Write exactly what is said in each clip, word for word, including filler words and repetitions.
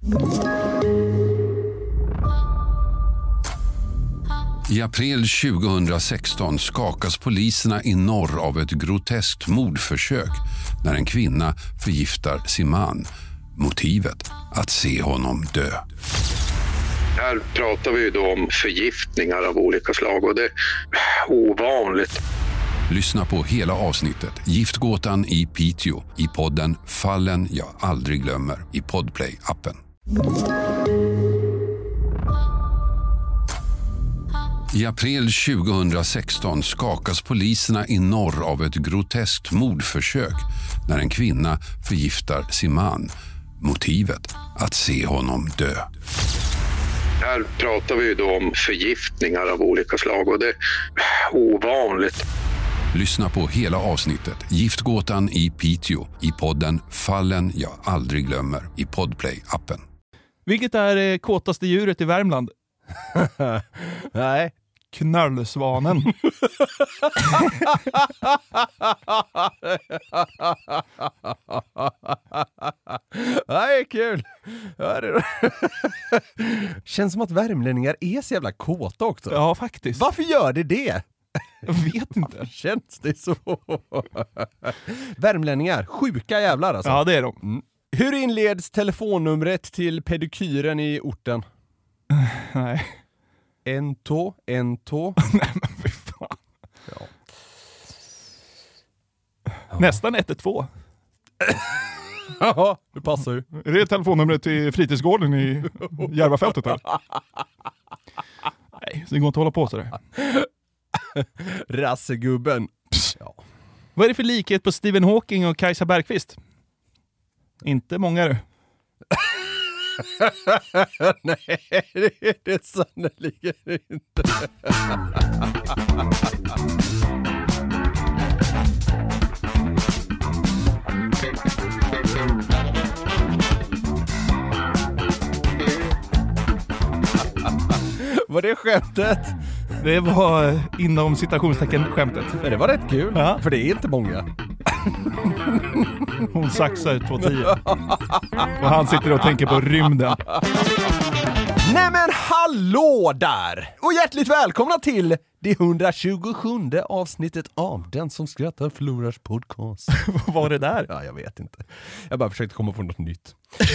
I april tjugohundrasexton skakas poliserna i norr av ett groteskt mordförsök när en kvinna förgiftar sin man. Motivet att se honom dö. Här pratar vi ju då om förgiftningar av olika slag och det är ovanligt. Lyssna på hela avsnittet Giftgåtan i Piteå i podden Fallen jag aldrig glömmer i Podplay-appen. I april tjugohundrasexton skakas poliserna i norr av ett groteskt mordförsök när en kvinna förgiftar sin man. Motivet att se honom dö. Här pratar vi ju då om förgiftningar av olika slag och det är ovanligt. Lyssna på hela avsnittet Giftgåtan i Piteå i podden Fallen jag aldrig glömmer i Podplay-appen. Vilket är det kåtaste djuret i Värmland? Nej. Knöllsvanen. Nej, kul. Känns som att värmlänningar är så jävla kåta också. Ja, faktiskt. Varför gör det det? Jag vet inte. Varför känns det så? Värmlänningar, sjuka jävlar alltså. Ja, det är de. Mm. Hur inleds telefonnumret till pedikyren i orten? Nej. En tå, en tå. Nej, men fy fan. Ja. Ja. Nästan ett ett två. Ja, det passar ju. Är det telefonnumret till fritidsgården i Järvafältet här? Nej, det går inte att hålla på så där. Rassegubben. Ja. Vad är det för likhet på Stephen Hawking och Kajsa Bergqvist? Inte många du. Nej, det är det sannoliken inte. Var det skämtet? Det var inom citationstecken skämtet. Men det var rätt kul, ja. För det är inte många. Hon saxar två tio. Och han sitter och tänker på rymden. Nej men hallå där! Och hjärtligt välkomna till det hundratjugosjunde avsnittet av Den som skrattar förlorars podcast. Vad var det där? Ja, jag vet inte. Jag bara försökte komma på något nytt.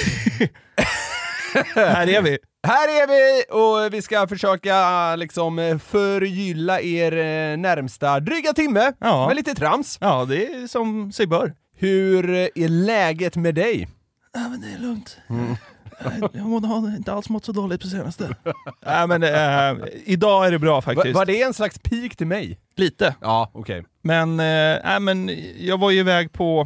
Här är vi. Här är vi och vi ska försöka liksom förgylla er närmsta dryga timme ja. med lite trams. Ja, det är som sig bör. Hur är läget med dig? Ja, men det är lugnt. Mm. Jag har inte alls mått så dåligt på senaste. Nej, men äh, idag är det bra faktiskt. Va, var det en slags peak till mig? Lite. Ja, okej. Okay. Men, äh, men jag var ju iväg på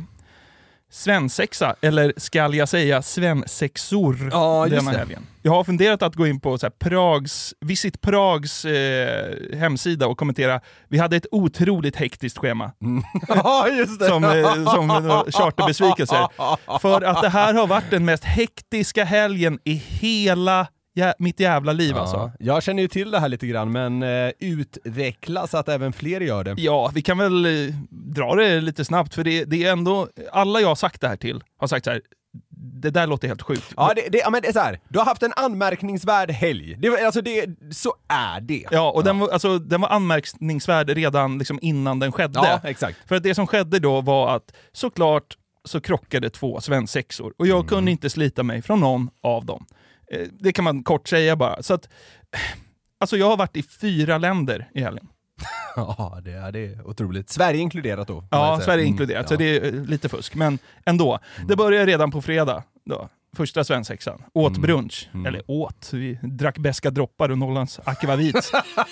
svensexa, eller ska jag säga svensexor ja, denna helgen. Jag har funderat att gå in på så här, Prags, Visit Prags eh, hemsida och kommentera. Vi hade ett otroligt hektiskt schema. Mm. Ja, just det. Som, eh, som charterbesvikelser. För att det här har varit den mest hektiska helgen i hela jä- mitt jävla liv. Ja. Alltså. Jag känner ju till det här lite grann, men eh, utveckla så att även fler gör det. Ja, vi kan väl eh, dra det lite snabbt, för det, det är ändå, alla jag har sagt det här till har sagt så här: det där låter helt sjukt. Ja, det, det, ja men det är så här. Du har haft en anmärkningsvärd helg. Det, alltså det, så är det. Ja, och ja. Den, var, alltså, den var anmärkningsvärd redan liksom innan den skedde. Ja, exakt. För att det som skedde då var att såklart så krockade två svensexor. Och jag mm. kunde inte slita mig från någon av dem. Eh, det kan man kort säga bara. Så att, alltså jag har varit i fyra länder i helgen. Ja, det är, det är otroligt. Sverige inkluderat då? Ja, Sverige mm, inkluderat. Ja. Så det är lite fusk. Men ändå. Mm. Det började redan på fredag. Då. Första svensexan. Åt mm. brunch. Mm. Eller åt. Vi drack beska droppar och Norrlands akvavit.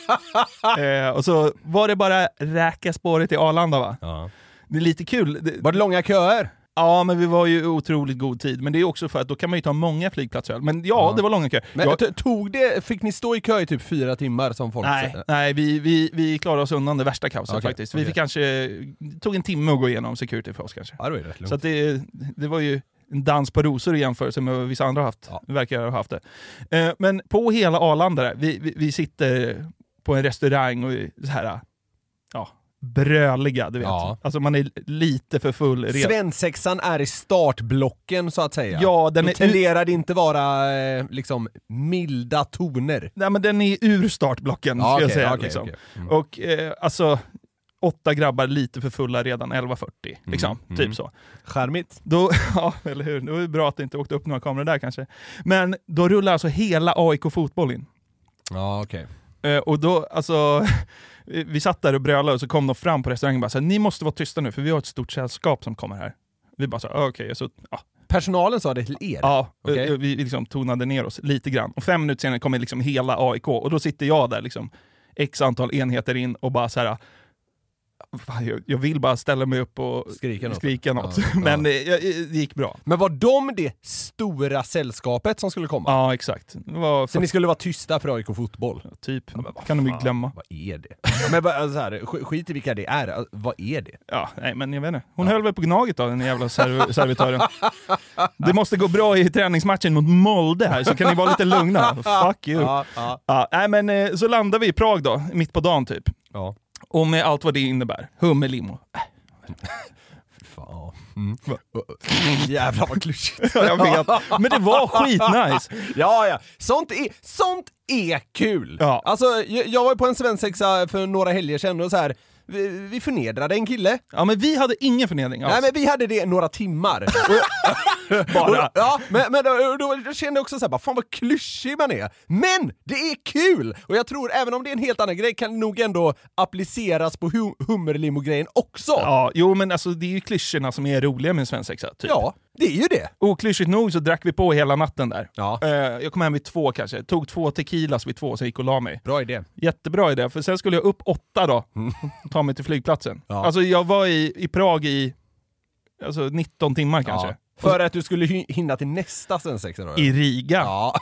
eh, och så var det bara räka spåret i Arlanda, va? Ja. Det är lite kul. Det, var det långa köer? Ja, men vi var ju otroligt god tid. Men det är också för att då kan man ju ta många flygplatser. Men ja, ja. det var långa köer. Men jag... tog det, fick ni stå i kö i typ fyra timmar som folk? Nej, nej vi, vi, vi klarade oss undan det värsta kaoset okay, faktiskt. Vi okay. fick kanske, tog en timme att gå igenom security för oss kanske. Ja, det var rätt lugnt. Så att det, det var ju en dans på rosor i jämförelse med vad vissa andra har haft. Ja. Verkar ha haft det. Eh, men på hela Arlanda där, vi, vi, vi sitter på en restaurang och så här, ja, bröliga, du vet. Ja. Alltså man är lite för full redan. Svensexan är i startblocken så att säga. Ja, den Då är tenderar det inte vara eh, liksom milda toner. Nej, men den är ur startblocken, Ja, ska jag okej, säga. okej, liksom. okej. Mm. Och eh, alltså, åtta grabbar lite för fulla redan elva fyrtio, liksom. Mm. Typ så. Charmigt. Då, ja, eller hur? Det var ju bra att det inte åkte upp några kameror där kanske. Men då rullar alltså hela A I K fotboll in. Ja, okej. Eh, och då, alltså, vi satt där och brölade och så kom de fram på restaurangen och bara så här, ni måste vara tysta nu för vi har ett stort sällskap som kommer här. Vi bara så här, okej, okay, så ja. Personalen sa det till er? Ja, okay. vi, vi liksom tonade ner oss lite grann. Och fem minuter senare kommer liksom hela A I K och då sitter jag där liksom x antal enheter in och bara så här. Jag, jag vill bara ställa mig upp och skrika något. Skrika något. Ja, Men ja. Det, det gick bra. Men var de det stora sällskapet som skulle komma? Ja, exakt. Det var Så för... ni skulle vara tysta för A I K fotboll? Typ. Ja, kan de ju fan, glömma. Vad är det? Ja, men bara, alltså här, skit i vilka det är. Vad är det? Ja, nej, men jag vet inte. Hon Ja. höll väl på Gnaget då, den jävla serv- servitören. Det måste gå bra i träningsmatchen mot Molde här, så kan ni vara lite lugna. Fuck you. Ja, ja. Ja, nej, men eh, så landade vi i Prag då, mitt på dagen typ. Ja. Och med allt vad det innebär. Hummerlimo. Fy fan. Mm. Jävlar vad klyschigt. Ja, jag vet. Men det var skitnice. Ja, ja. Sånt är, sånt är kul. Ja. Alltså, jag, jag var ju på en svensexa för några helger sedan och så här. Vi, vi förnedrade en kille. Ja, men vi hade ingen förnedring alls. Nej, men vi hade det några timmar. Bara. Och, ja, men, men då, då, då kände jag också så här, bara, fan vad klyschig man är. Men det är kul! Och jag tror, även om det är en helt annan grej, kan det nog ändå appliceras på hum- hummerlimo-grejen också. Ja, jo men alltså det är ju klyschorna som är roliga med en svensexa, typ. Ja, det är ju det. Oklyschigt nog så drack vi på hela natten där. Ja. Eh, jag kom hem vid två kanske, tog två tequilas vid två, så jag gick och la mig. Bra idé. Jättebra idé, för sen skulle jag upp åtta då, och ta mig till flygplatsen. Ja. Alltså jag var i, i Prag i alltså nitton timmar kanske. Ja. För att du skulle hy- hinna till nästa svensexa då? I Riga. Ja.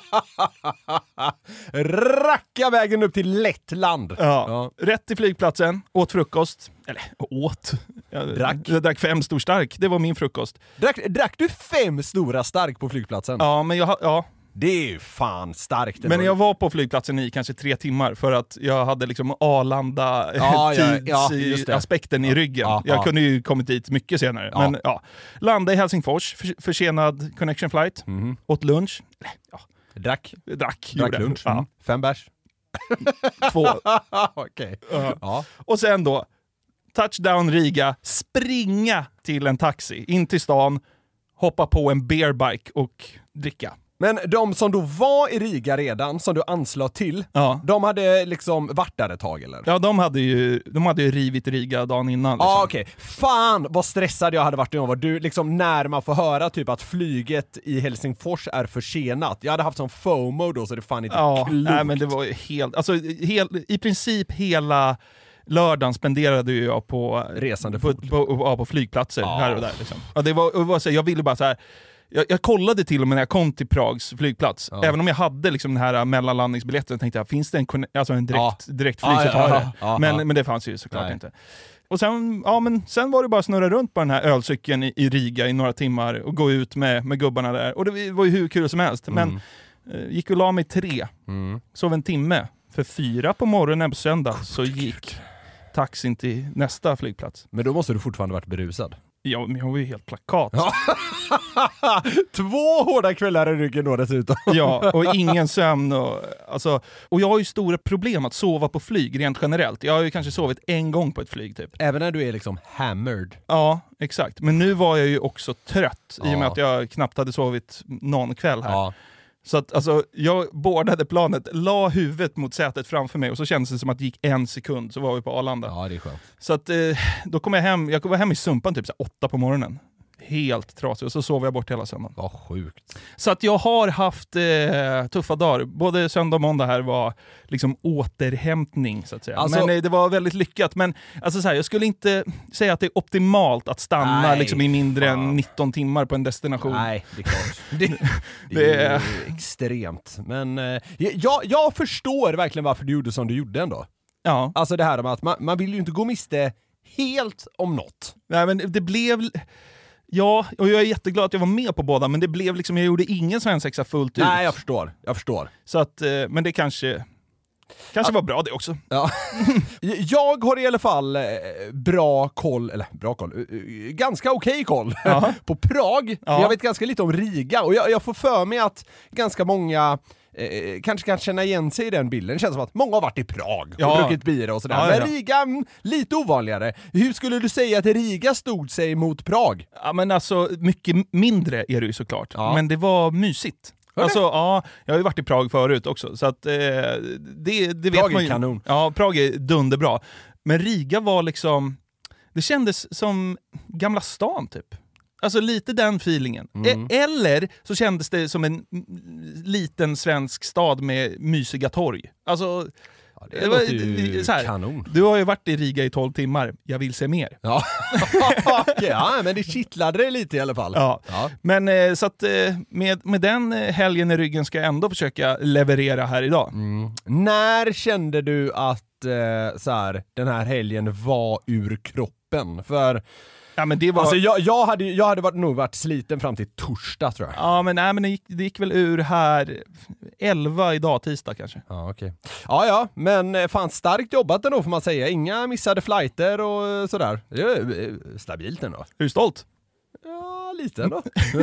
Racka vägen upp till Lettland. Ja. Ja. Rätt till flygplatsen, åt frukost. Eller åt. Jag Drack. Jag drack fem stor stark, det var min frukost. Drack, drack du fem stora stark på flygplatsen? Ja, men jag ha- ja. Det är ju fan starkt. Men jag var på flygplatsen i kanske tre timmar för att jag hade liksom Arlanda Ja, ja, ja, tids- just det. aspekten i ryggen. Ja, jag ja. kunde ju kommit dit mycket senare. Ja. Men ja, landade i Helsingfors, för, försenad connection flight, Mhm. åt lunch, ja, Drack. drack, Drack gjorde jag. lunch. Ja, Mm. Fem bärs. två. Okej. Ja. Ja. Och sen då, touchdown Riga, springa till en taxi, in till stan, hoppa på en beerbike och dricka. Men de som då var i Riga redan, som du anslöt till, Ja. de hade liksom varit där ett tag eller? Ja, de hade ju, de hade ju rivit Riga dagen innan. Liksom. Ja, ah, okej. Fan vad stressad jag hade varit när jag var du, liksom när man får höra typ att flyget i Helsingfors är försenat. Jag hade haft sån FOMO då så det fan inte Ja, klokt. nej, men det var ju helt, alltså hel, i princip hela lördagen spenderade ju jag på Resande på, fot. på, på, ja, på flygplatser Ja. här och där. Liksom. Ja, det var, det var så här, jag ville bara så här. Jag, jag kollade till och med när jag kom till Prags flygplats. Ja. Även om jag hade liksom den här mellanlandningsbiljetten tänkte jag, finns det en, konne- alltså en direkt, Ja. direkt flyg Ja, så ja, tar jag ja, det. ja, men, ja. men det fanns ju såklart Nej. inte. Och sen, ja, men sen var det bara att snurra runt på den här ölcykeln i, i Riga i några timmar och gå ut med, med gubbarna där. Och det var ju hur kul som helst. Men eh, gick och la mig tre, Mm. sov en timme. För fyra på morgonen på söndag så gick taxin till nästa flygplats. Men då måste du fortfarande varit berusad. Ja, men jag var ju helt plakat. Ja. Två hårda kvällar i ryggen då dessutom. Ja, och ingen sömn. Och, alltså, och jag har ju stora problem att sova på flyg rent generellt. Jag har ju kanske sovit en gång på ett flyg typ. Även när du är liksom hammered. Ja, exakt. Men nu var jag ju också trött i och med Ja. att jag knappt hade sovit någon kväll här. Ja. Så att alltså, jag boardade planet, la huvudet mot sätet framför mig och så kändes det som att det gick en sekund så var vi på Arlanda. Ja, det är skönt. Så att eh, då kom jag hem, jag var hem i Sumpan typ så här, åtta på morgonen. Helt trasig och så sov jag bort hela söndagen. Vad sjukt. Så att jag har haft eh, tuffa dagar. Både söndag och måndag här var liksom återhämtning så att säga. Alltså- men eh, det var väldigt lyckat. Men alltså, så här, jag skulle inte säga att det är optimalt att stanna Nej, liksom, i mindre fan. än nitton timmar på en destination. Nej, det är klart. Det, det, Det är är- ju extremt. Men eh, jag, jag förstår verkligen varför du gjorde som du gjorde ändå. Ja. Alltså det här med att man, man vill ju inte gå miste helt om något. Nej, men det blev... Ja, och jag är jätteglad att jag var med på båda, men det blev liksom, jag gjorde ingen svensexa fullt ut. Nej, jag förstår. Jag förstår. Så att, eh, men det kanske... Kanske var bra det också. Ja. Jag har i alla fall eh, bra koll, eller bra koll, eh, ganska okej koll Ja. på Prag. Ja. Jag vet ganska lite om Riga och jag, jag får för mig att ganska många eh, kanske kan känna igen sig i den bilden. Det känns som att många har varit i Prag och Ja. druckit bira och sådär. Ja, ja, ja. Men Riga, mm, lite ovanligare. Hur skulle du säga att Riga stod sig mot Prag? Ja, men alltså, mycket mindre är det ju såklart. Ja. Men det var mysigt. Var det? Alltså, ja, jag har ju varit i Prag förut också, så att eh, det, det vet Prag är man ju. kanon. Ja, Prag är dunderbra. Men Riga var liksom, det kändes som Gamla stan typ. Alltså lite den feelingen. Mm. E- eller så kändes det som en mm, liten svensk stad med mysiga torg. Alltså, Ja, det, det var- låter ju så här. kanon. du har ju varit i Riga i tolv timmar, jag vill se mer. Ja. Okej, ja, men det kittlade det lite i alla fall. Ja. Ja. Men eh, så att eh, med, med den eh, helgen i ryggen ska jag ändå försöka leverera här idag. Mm. När kände du att eh, så här, den här helgen var ur kroppen? För Ja, men det var... alltså, jag, jag hade, jag hade varit, nog varit sliten fram till torsdag tror jag. Ja, men, nej, men det, gick, det gick väl ur här elva idag, tisdag kanske. Ja, okej. Ja, ja, men eh, fan starkt jobbat ändå får man säga. Inga missade flighter och eh, sådär. Det är eh, stabilt ändå. Är du stolt? Ja, lite ändå.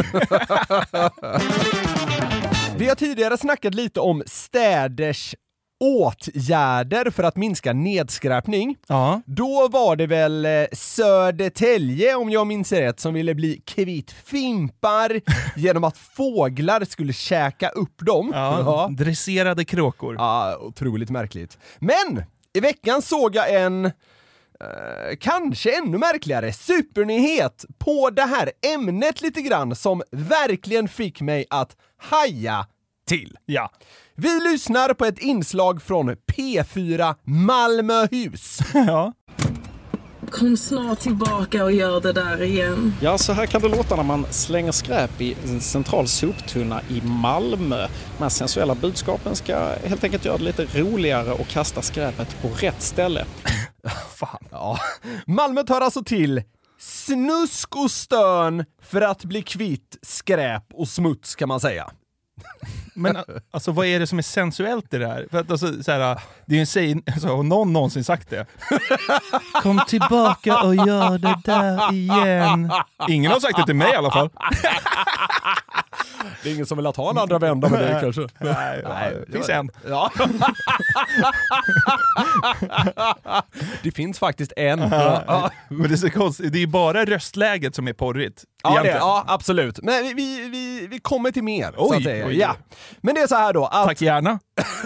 Vi har tidigare snackat lite om städers åtgärder för att minska nedskräpning. Ja. Då var det väl eh, Södertälje, om jag minns rätt, som ville bli kvitt fimpar genom att fåglar skulle käka upp dem. Ja, Ja. dresserade kråkor. Ja, otroligt märkligt. Men i veckan såg jag en, eh, kanske ännu märkligare, supernyhet på det här ämnet lite grann som verkligen fick mig att haja till. Ja. Vi lyssnar på ett inslag från P fyra Malmöhus. Ja. Kom snart tillbaka och gör det där igen. Ja, så här kan det låta när man slänger skräp i en central soptunna i Malmö. De här sensuella budskapen ska helt enkelt göra det lite roligare och kasta skräpet på rätt ställe. Fan. Ja. Malmö tar alltså till snusk och stön för att bli kvitt skräp och smuts kan man säga. Men alltså, vad är det som är sensuellt i det här? För att, alltså, så här, det är ju en säg, alltså, har någon någonsin sagt det? Kom tillbaka och gör det där igen. Ingen har sagt det till mig i alla fall. Det är ingen som vill ha en andra vända med det kanske. Nej, Nej, det finns en. Ja. Det finns faktiskt en. Ja. Men det är så konstigt. Det är bara röstläget som är porrigt. Ja, det, egentligen. ja, absolut. Men vi, vi, vi, vi kommer till mer. Oj, så att säga. oj, oj. Ja. Men det är så här då att... Tack gärna.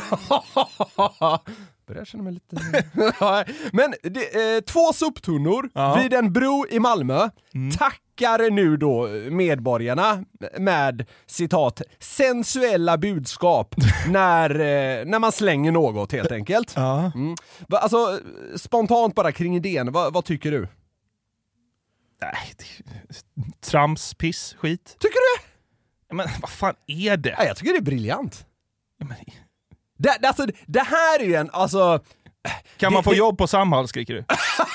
Börjar känna mig lite... Men det, eh, två soptunnor Ja. vid en bro i Malmö tackar nu då medborgarna med citat sensuella budskap när, eh, när man slänger något helt enkelt. Ja. Mm. Va, alltså spontant bara kring idén, vad, vad tycker du? Nej, det är trams, piss, skit. Tycker du? Men vad fan är det? Ja, jag tycker det är briljant. Ja, men, Det, det, alltså, det här är ju en, alltså... kan det, man få det, jobb på Samhall, skriker du?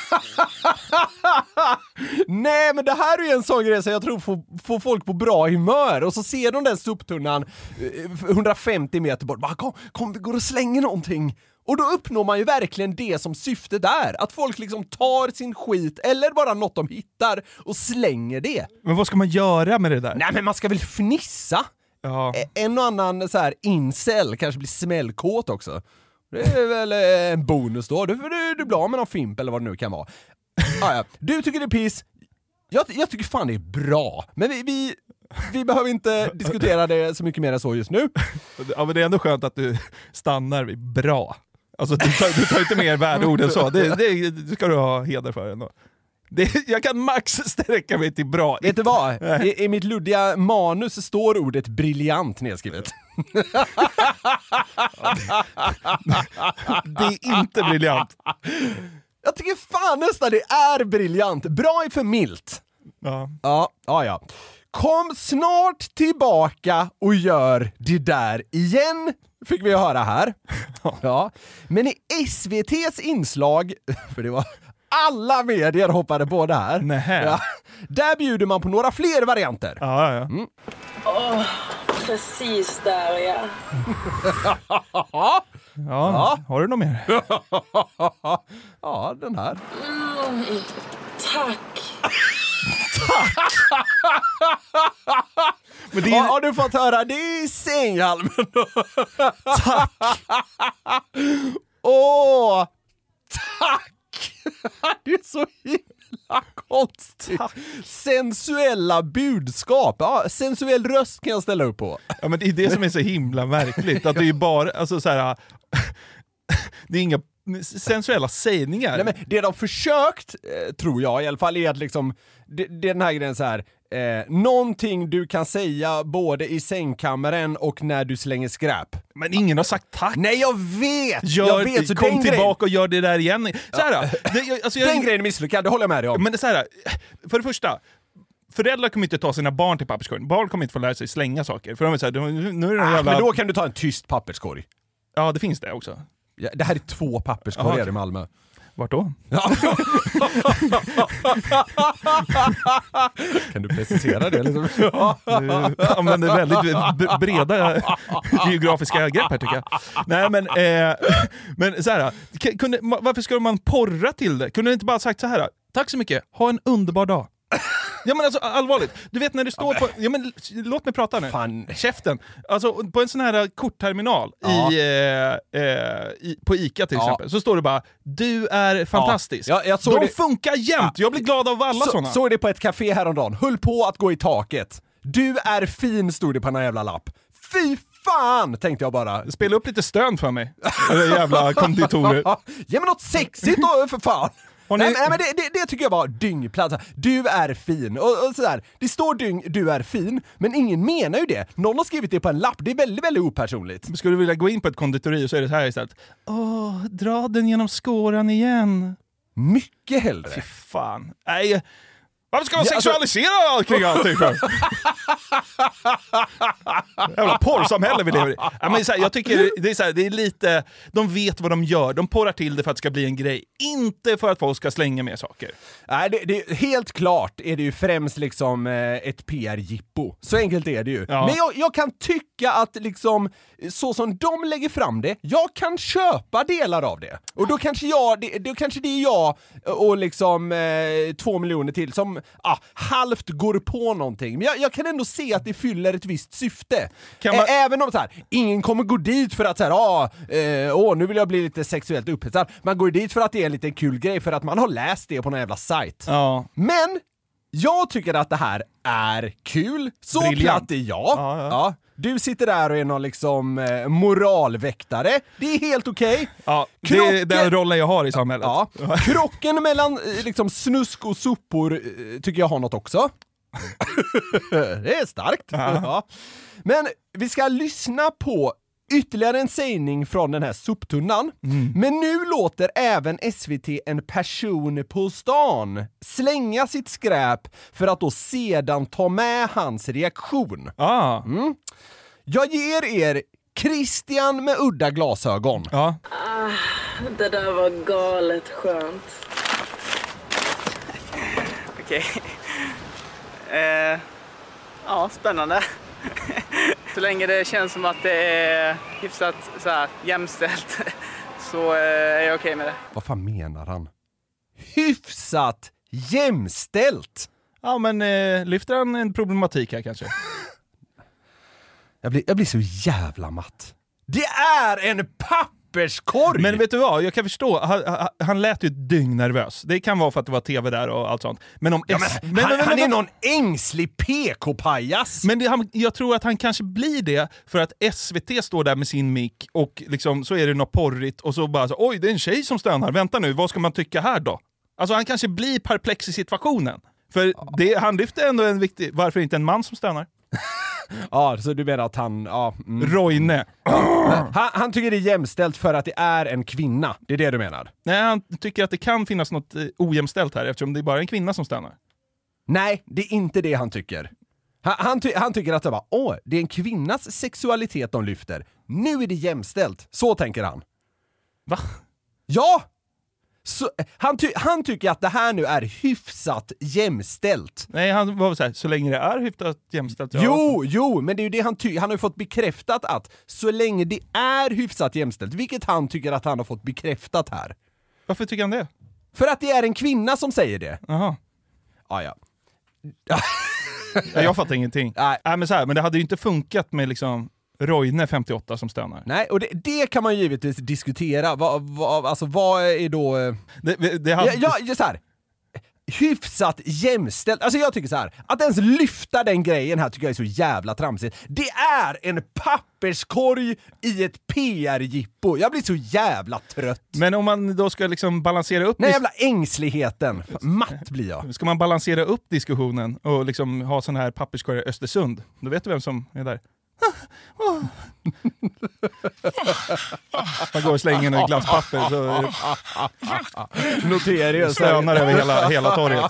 Nej, men det här är ju en sån grej som jag tror får, får folk på bra humör. Och så ser de den soptunnan eh, hundrafemtio meter bort. Bara, kom, kom, vi går och slänger någonting. Och då uppnår man ju verkligen det som syftet är. Att folk liksom tar sin skit, eller bara något de hittar, och slänger det. Men vad ska man göra med det där? Nej, men man ska väl fnissa? Ja. En och annan så här incel kanske blir smällkåt också. Det är väl eh, en bonus då. Du, du, du blir av med någon fimp eller vad det nu kan vara. Ah, ja. Du tycker det är piss. Jag, jag tycker fan det är bra. Men vi, vi, vi behöver inte diskutera det så mycket mer än så just nu. Ja, men det är ändå skönt att du stannar vid bra. Alltså du tar, du tar inte mer värdeord än så. Det, det, det ska du ha heder för ändå. Det, jag kan max sträcka mig till bra. Vet du vad? I, I mitt luddiga manus står ordet briljant nedskrivet. Det är inte briljant. Jag tycker fan nästan det är briljant. Bra är för milt. Ja. Ja, ja, ja. Kom snart tillbaka och gör det där igen, fick vi höra här. Ja. Men i S V T:s inslag, för det var alla medier hoppade på det här. Nähä. Ja, där bjuder man på några fler varianter. Ja, ja. Åh, precis där ja. Ja, Ja. har du något mer? Ja, den här. Mm, tack. Men det Ja, är, har du fått höra det i sänghalmen? tack! Åh, tack! Det är så himla konstigt. Sensuella budskap. Ja, sensuell röst kan jag ställa upp på. Ja, men det är det som är så himla märkligt. Att det är ju bara, alltså så här, det är inga sensuella sägningar. Nej, men det de försökt, eh, tror jag i alla fall, är att liksom, det, det är den här grejen så här. Eh, någonting du kan säga både i sängkammaren och när du slänger skräp. Men ingen har sagt tack. Nej, jag vet! Gör, jag vet så kom den tillbaka grejen, och gör det där igen. Så här, det, jag, alltså jag, den grejen är misslyckad, det håller jag med dig om. Men det är så här, för det första, föräldrar kommer inte ta sina barn till papperskorgen. Barn kommer inte få lära sig slänga saker. För de är så här, nu är det ah, jävla... Men då kan du ta en tyst papperskorg. Ja, det finns det också. Ja, det här är två papperskorgar Aha, okay. i Malmö. Vart då? Ja. Kan du precisera det? Liksom? Du använder väldigt breda geografiska grepp här, tycker jag. Nej, men, eh, men så här, kunde, varför ska man porra till det? Kunde du inte bara sagt så här: tack så mycket, ha en underbar dag. Ja, men alltså allvarligt. Du vet när du står på... Ja, men låt mig prata nu. Fan. Käften. Alltså på en sån här kortterminal Ja. i, eh, eh, i, på ICA till Ja. exempel, så står det bara du är fantastisk. Ja, jag såg De det- funkar jämt. Jag blir glad av alla Så, såna. såg det på ett café häromdagen. Höll på att gå i taket. Du är fin, stod det på en jävla lapp. Fy fan, tänkte jag bara. Spela upp lite stön för mig. Eller jävla konditorer. Ge mig något sexigt då, för fan. Har ni- Nej, nej, men det, det, det tycker jag var dyngplats. Du är fin. Och, och sådär. Det står dyng, du är fin, men ingen menar ju det. Någon har skrivit det på en lapp. Det är väldigt, väldigt opersonligt. Skulle du vilja gå in på ett konditori och så är det så här istället. Åh, dra den genom skåran igen. Mycket hellre. Fy fan. Nej. Varför ska man Ja, alltså- sexualisera allt kring allting för? Jävla porrsamhälle vi lever i. Ja, men så här, jag tycker det är, så här, det är lite... De vet vad de gör. De porrar till det för att det ska bli en grej. Inte för att folk ska slänga med saker. Nej, det, det, helt klart är det ju främst liksom eh, ett P R-jippo. Så enkelt är det ju. Ja. Men jag, jag kan tycka att liksom, så som de lägger fram det, jag kan köpa delar av det. Och då kanske jag, det, då kanske det är jag och liksom eh, två miljoner till som ah, halvt går på någonting. Men jag, jag kan ändå se att det fyller ett visst syfte. Kan man- Ä- Även om så här, ingen kommer gå dit för att så här, ah, eh, åh, nu vill jag bli lite sexuellt upphetsad. Man går ju dit för att det är en liten kul grej, för att man har läst det på någon jävla sajt. Ja. Men jag tycker att det här är kul. Så Briljant. platt är jag. Ja, ja. Ja. Du sitter där och är någon liksom eh, moralväktare. Det är helt okej. Ja, det är Krocken- den rollen jag har i samhället. Ja. Krocken mellan eh, liksom snusk och sopor eh, tycker jag har något också. Det är starkt. Ja. Men vi ska lyssna på ytterligare en sägning från den här soptunnan. Mm. Men nu låter även S V T en person på stan slänga sitt skräp för att då sedan ta med hans reaktion. Ah. Mm. Jag ger er Christian med udda glasögon. Ja. Det där var galet skönt. Okej. Eh, ja, spännande. Så länge det känns som att det är hyfsat så här, jämställt så eh, är jag okej med det. Vad fan menar han? Hyfsat jämställt! Ja, men eh, lyfter han en problematik här kanske? Jag blir, jag blir så jävla matt. Det är en papperskorg! Men vet du vad, jag kan förstå, han, han, han lät ju dyngnervös. Det kan vara för att det var tv där och allt sånt. Men om ja, S- men, men, han, men, men, han är men, någon ängslig P K-pajas! men det, han, jag tror att han kanske blir det för att S V T står där med sin mick och liksom, så är det något porrigt och så bara så, oj, det är en tjej som stönar, vänta nu, vad ska man tycka här då? Alltså han kanske blir perplex i situationen. För det, han lyfter ändå en viktig, varför inte en man som stönar? Ja, så du menar att han... Ja, mm. Roine. han, han tycker det är jämställt för att det är en kvinna. Det är det du menar? Nej, han tycker att det kan finnas något eh, ojämställt här eftersom det är bara en kvinna som stönar. Nej, det är inte det han tycker. Han, han, ty- han tycker att det, bara, åh, det är en kvinnas sexualitet de lyfter. Nu är det jämställt. Så tänker han. Va? Ja! Så, han, ty- han tycker att det här nu är hyfsat jämställt. Nej, han var så här, så länge det är hyfsat jämställt. Ja. Jo, jo, men det är ju det han tycker. Han har ju fått bekräftat att så länge det är hyfsat jämställt, vilket han tycker att han har fått bekräftat här. Varför tycker han det? För att det är en kvinna som säger det. Jaha. Ah, ja. Ja, jag fattar ingenting. Nej. Nej, men, så här, men det hade ju inte funkat med liksom Roine femtioåtta som stönar. Nej, och det, det kan man ju givetvis diskutera. Vad, vad, alltså, vad är då... eh, Det, det hade... Ja, ja, så här. Hyfsat jämställt. Alltså jag tycker så här. Att ens lyfta den grejen här tycker jag är så jävla tramsigt. Det är en papperskorg i ett P R-jippo. Jag blir så jävla trött. Men om man då ska liksom balansera upp... Den jävla ängsligheten. Matt blir jag. Ska man balansera upp diskussionen och liksom ha sån här papperskorg i Östersund, då vet du vem som är där. Man går och slänger en glasspapper så noterar jag stönar över hela, hela torget.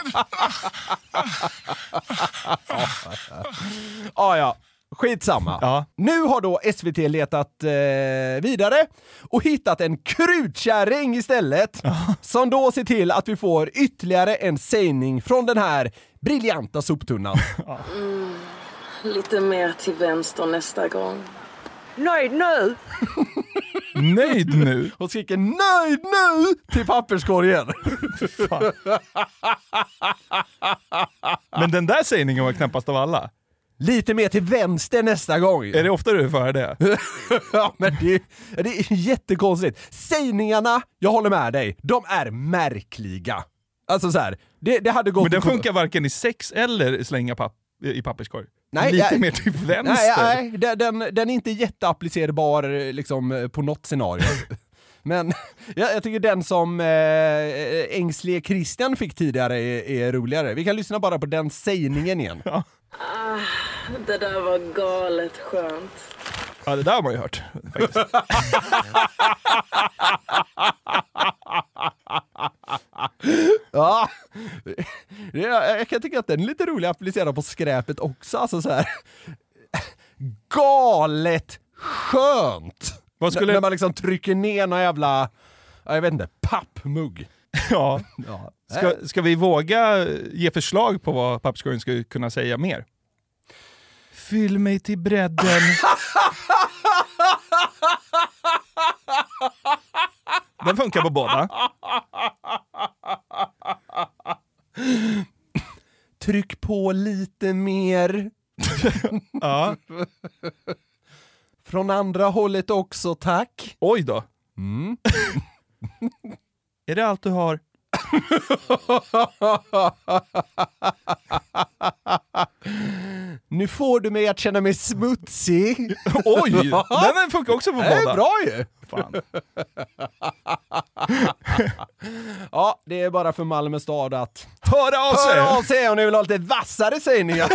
Ah, ja, skitsamma. Ja. Nu har då S V T letat eh, vidare och hittat en krutkärring istället, ja. Som då ser till att vi får ytterligare en sägning från den här briljanta soptunnan. Ja. Mm, lite mer till vänster nästa gång. Nöjd nu! Nöjd nu? Hon skriker nöjd nu till papperskorgen. Fan. Men den där sägningen var knappast av alla. Lite mer till vänster nästa gång. Är det ofta du får det? Ja, men det, det är jättekonstigt. Sägningarna, jag håller med dig, de är märkliga. Alltså så här, det, det hade gått... Men den funkar varken i sex eller slänga papp i papperskorg. Nej, lite jag, mer till vänster. Nej, nej den, den är inte jätteapplicerbar liksom, på något scenario. Men jag, jag tycker den som eh, ängslige Christian fick tidigare är, är roligare. Vi kan lyssna bara på den sägningen igen. Ja. Ah, det där var galet skönt. Ja, det där har man ju hört. Faktiskt. Ja, det, jag kan tycka att den är lite rolig att applicera på skräpet också. Alltså så här. Galet skönt! Vad skulle... N- när man liksom trycker ner någon jävla, jag vet inte, pappmugg. Ja. Ja. Ska, ska vi våga ge förslag på vad pappskorgen skulle kunna säga mer? Fyll mig till bredden. Den funkar på båda. Tryck på lite mer. Ja. Från andra hållet också, tack. Oj då. Mm. Är det allt du har? Nu får du mig att känna mig smutsig. Oj, den funkar också på båda. Det är bra ju. Fan. Ja, det är bara för Malmö stad att höra av sig. Höra av sig om ni vill ha lite vassare sägningar.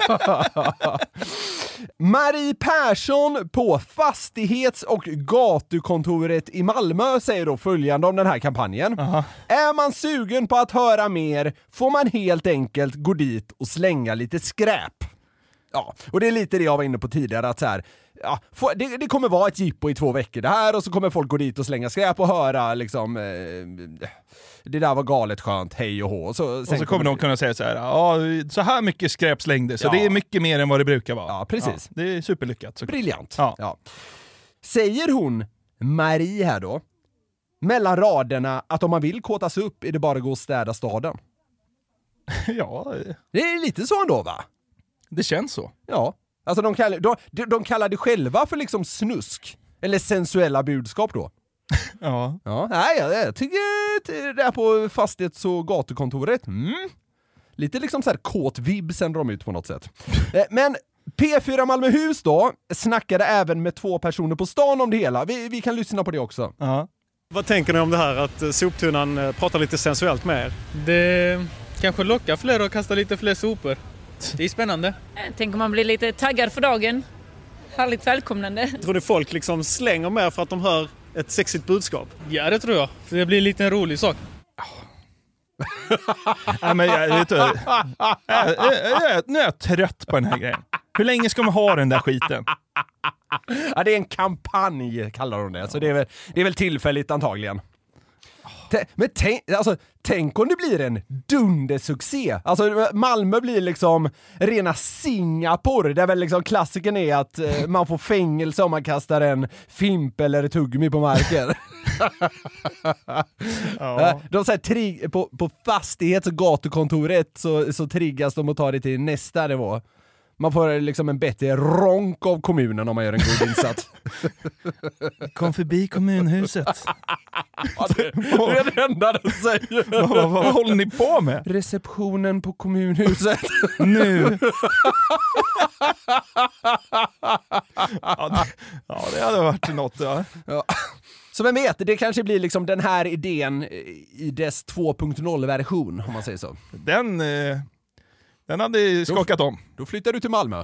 Marie Persson på Fastighets- och gatukontoret i Malmö säger då följande om den här kampanjen. Uh-huh. Är man sugen på att höra mer får man helt enkelt gå dit och slänga lite skräp. Ja, och det är lite det jag var inne på tidigare, att så här, ja, det, det kommer vara ett jippo i två veckor det här, och så kommer folk gå dit och slänga skräp och höra liksom, eh, det där var galet skönt, hej och hå. Och så, och så kommer de kunna säga så här, ja, så här mycket skräp slängdes, så ja. Det är mycket mer än vad det brukar vara. Ja, precis. Ja, det är superlyckat. Så. Briljant. Ja. Ja. Säger hon, Marie här då, mellan raderna att om man vill kåtas upp är det bara att gå och städa staden? Ja. Det är lite så ändå, va? Det känns så. Ja. Alltså de kallar, de, de kallar det själva för liksom snusk. Eller sensuella budskap då. Ja. Ja, nej, jag tycker det är på fastighets- och gatukontoret. Mm. Lite liksom så här kåt vibb sänder de ut på något sätt. Men P fyra Malmöhus då snackade även med två personer på stan om det hela. Vi, vi kan lyssna på det också. Ja. Vad tänker ni om det här att soptunnan pratar lite sensuellt med er? Det kanske lockar fler att kasta lite fler sopor. Det är spännande. Jag tänker man blir lite taggad för dagen. Härligt välkomnande. Tror ni folk liksom slänger mer för att de hör ett sexigt budskap? Ja, det tror jag. För det blir lite en rolig sak. Ja, men jag, vet du, jag, jag, jag, nu är jag trött på den här grejen. Hur länge ska man ha den där skiten? Ja, det är en kampanj kallar de det. Så det är väl, det är väl tillfälligt antagligen. T- men tänk, alltså, tänk om det blir en dundersuccé. Alltså Malmö blir liksom rena Singapore, där väl liksom klassiken är att eh, man får fängelse om man kastar en fimp eller ett tuggummi på marken. Ja. De så här, tri- på, på fastighets- och gatukontoret så, så triggas de och tar det till nästa nivå. Man får liksom en bättre ronk av kommunen om man gör en god insats. Kom förbi kommunhuset. Ja, det, det är det enda de säger. vad, vad, vad håller ni på med? Receptionen på kommunhuset. Nu. ja, det, ja, det hade varit något. Ja. Ja. Så vem vet, det kanske blir liksom den här idén i dess två punkt noll-version, om man säger så. Den... Eh... Den hade skakat om. Då flyttar du till Malmö.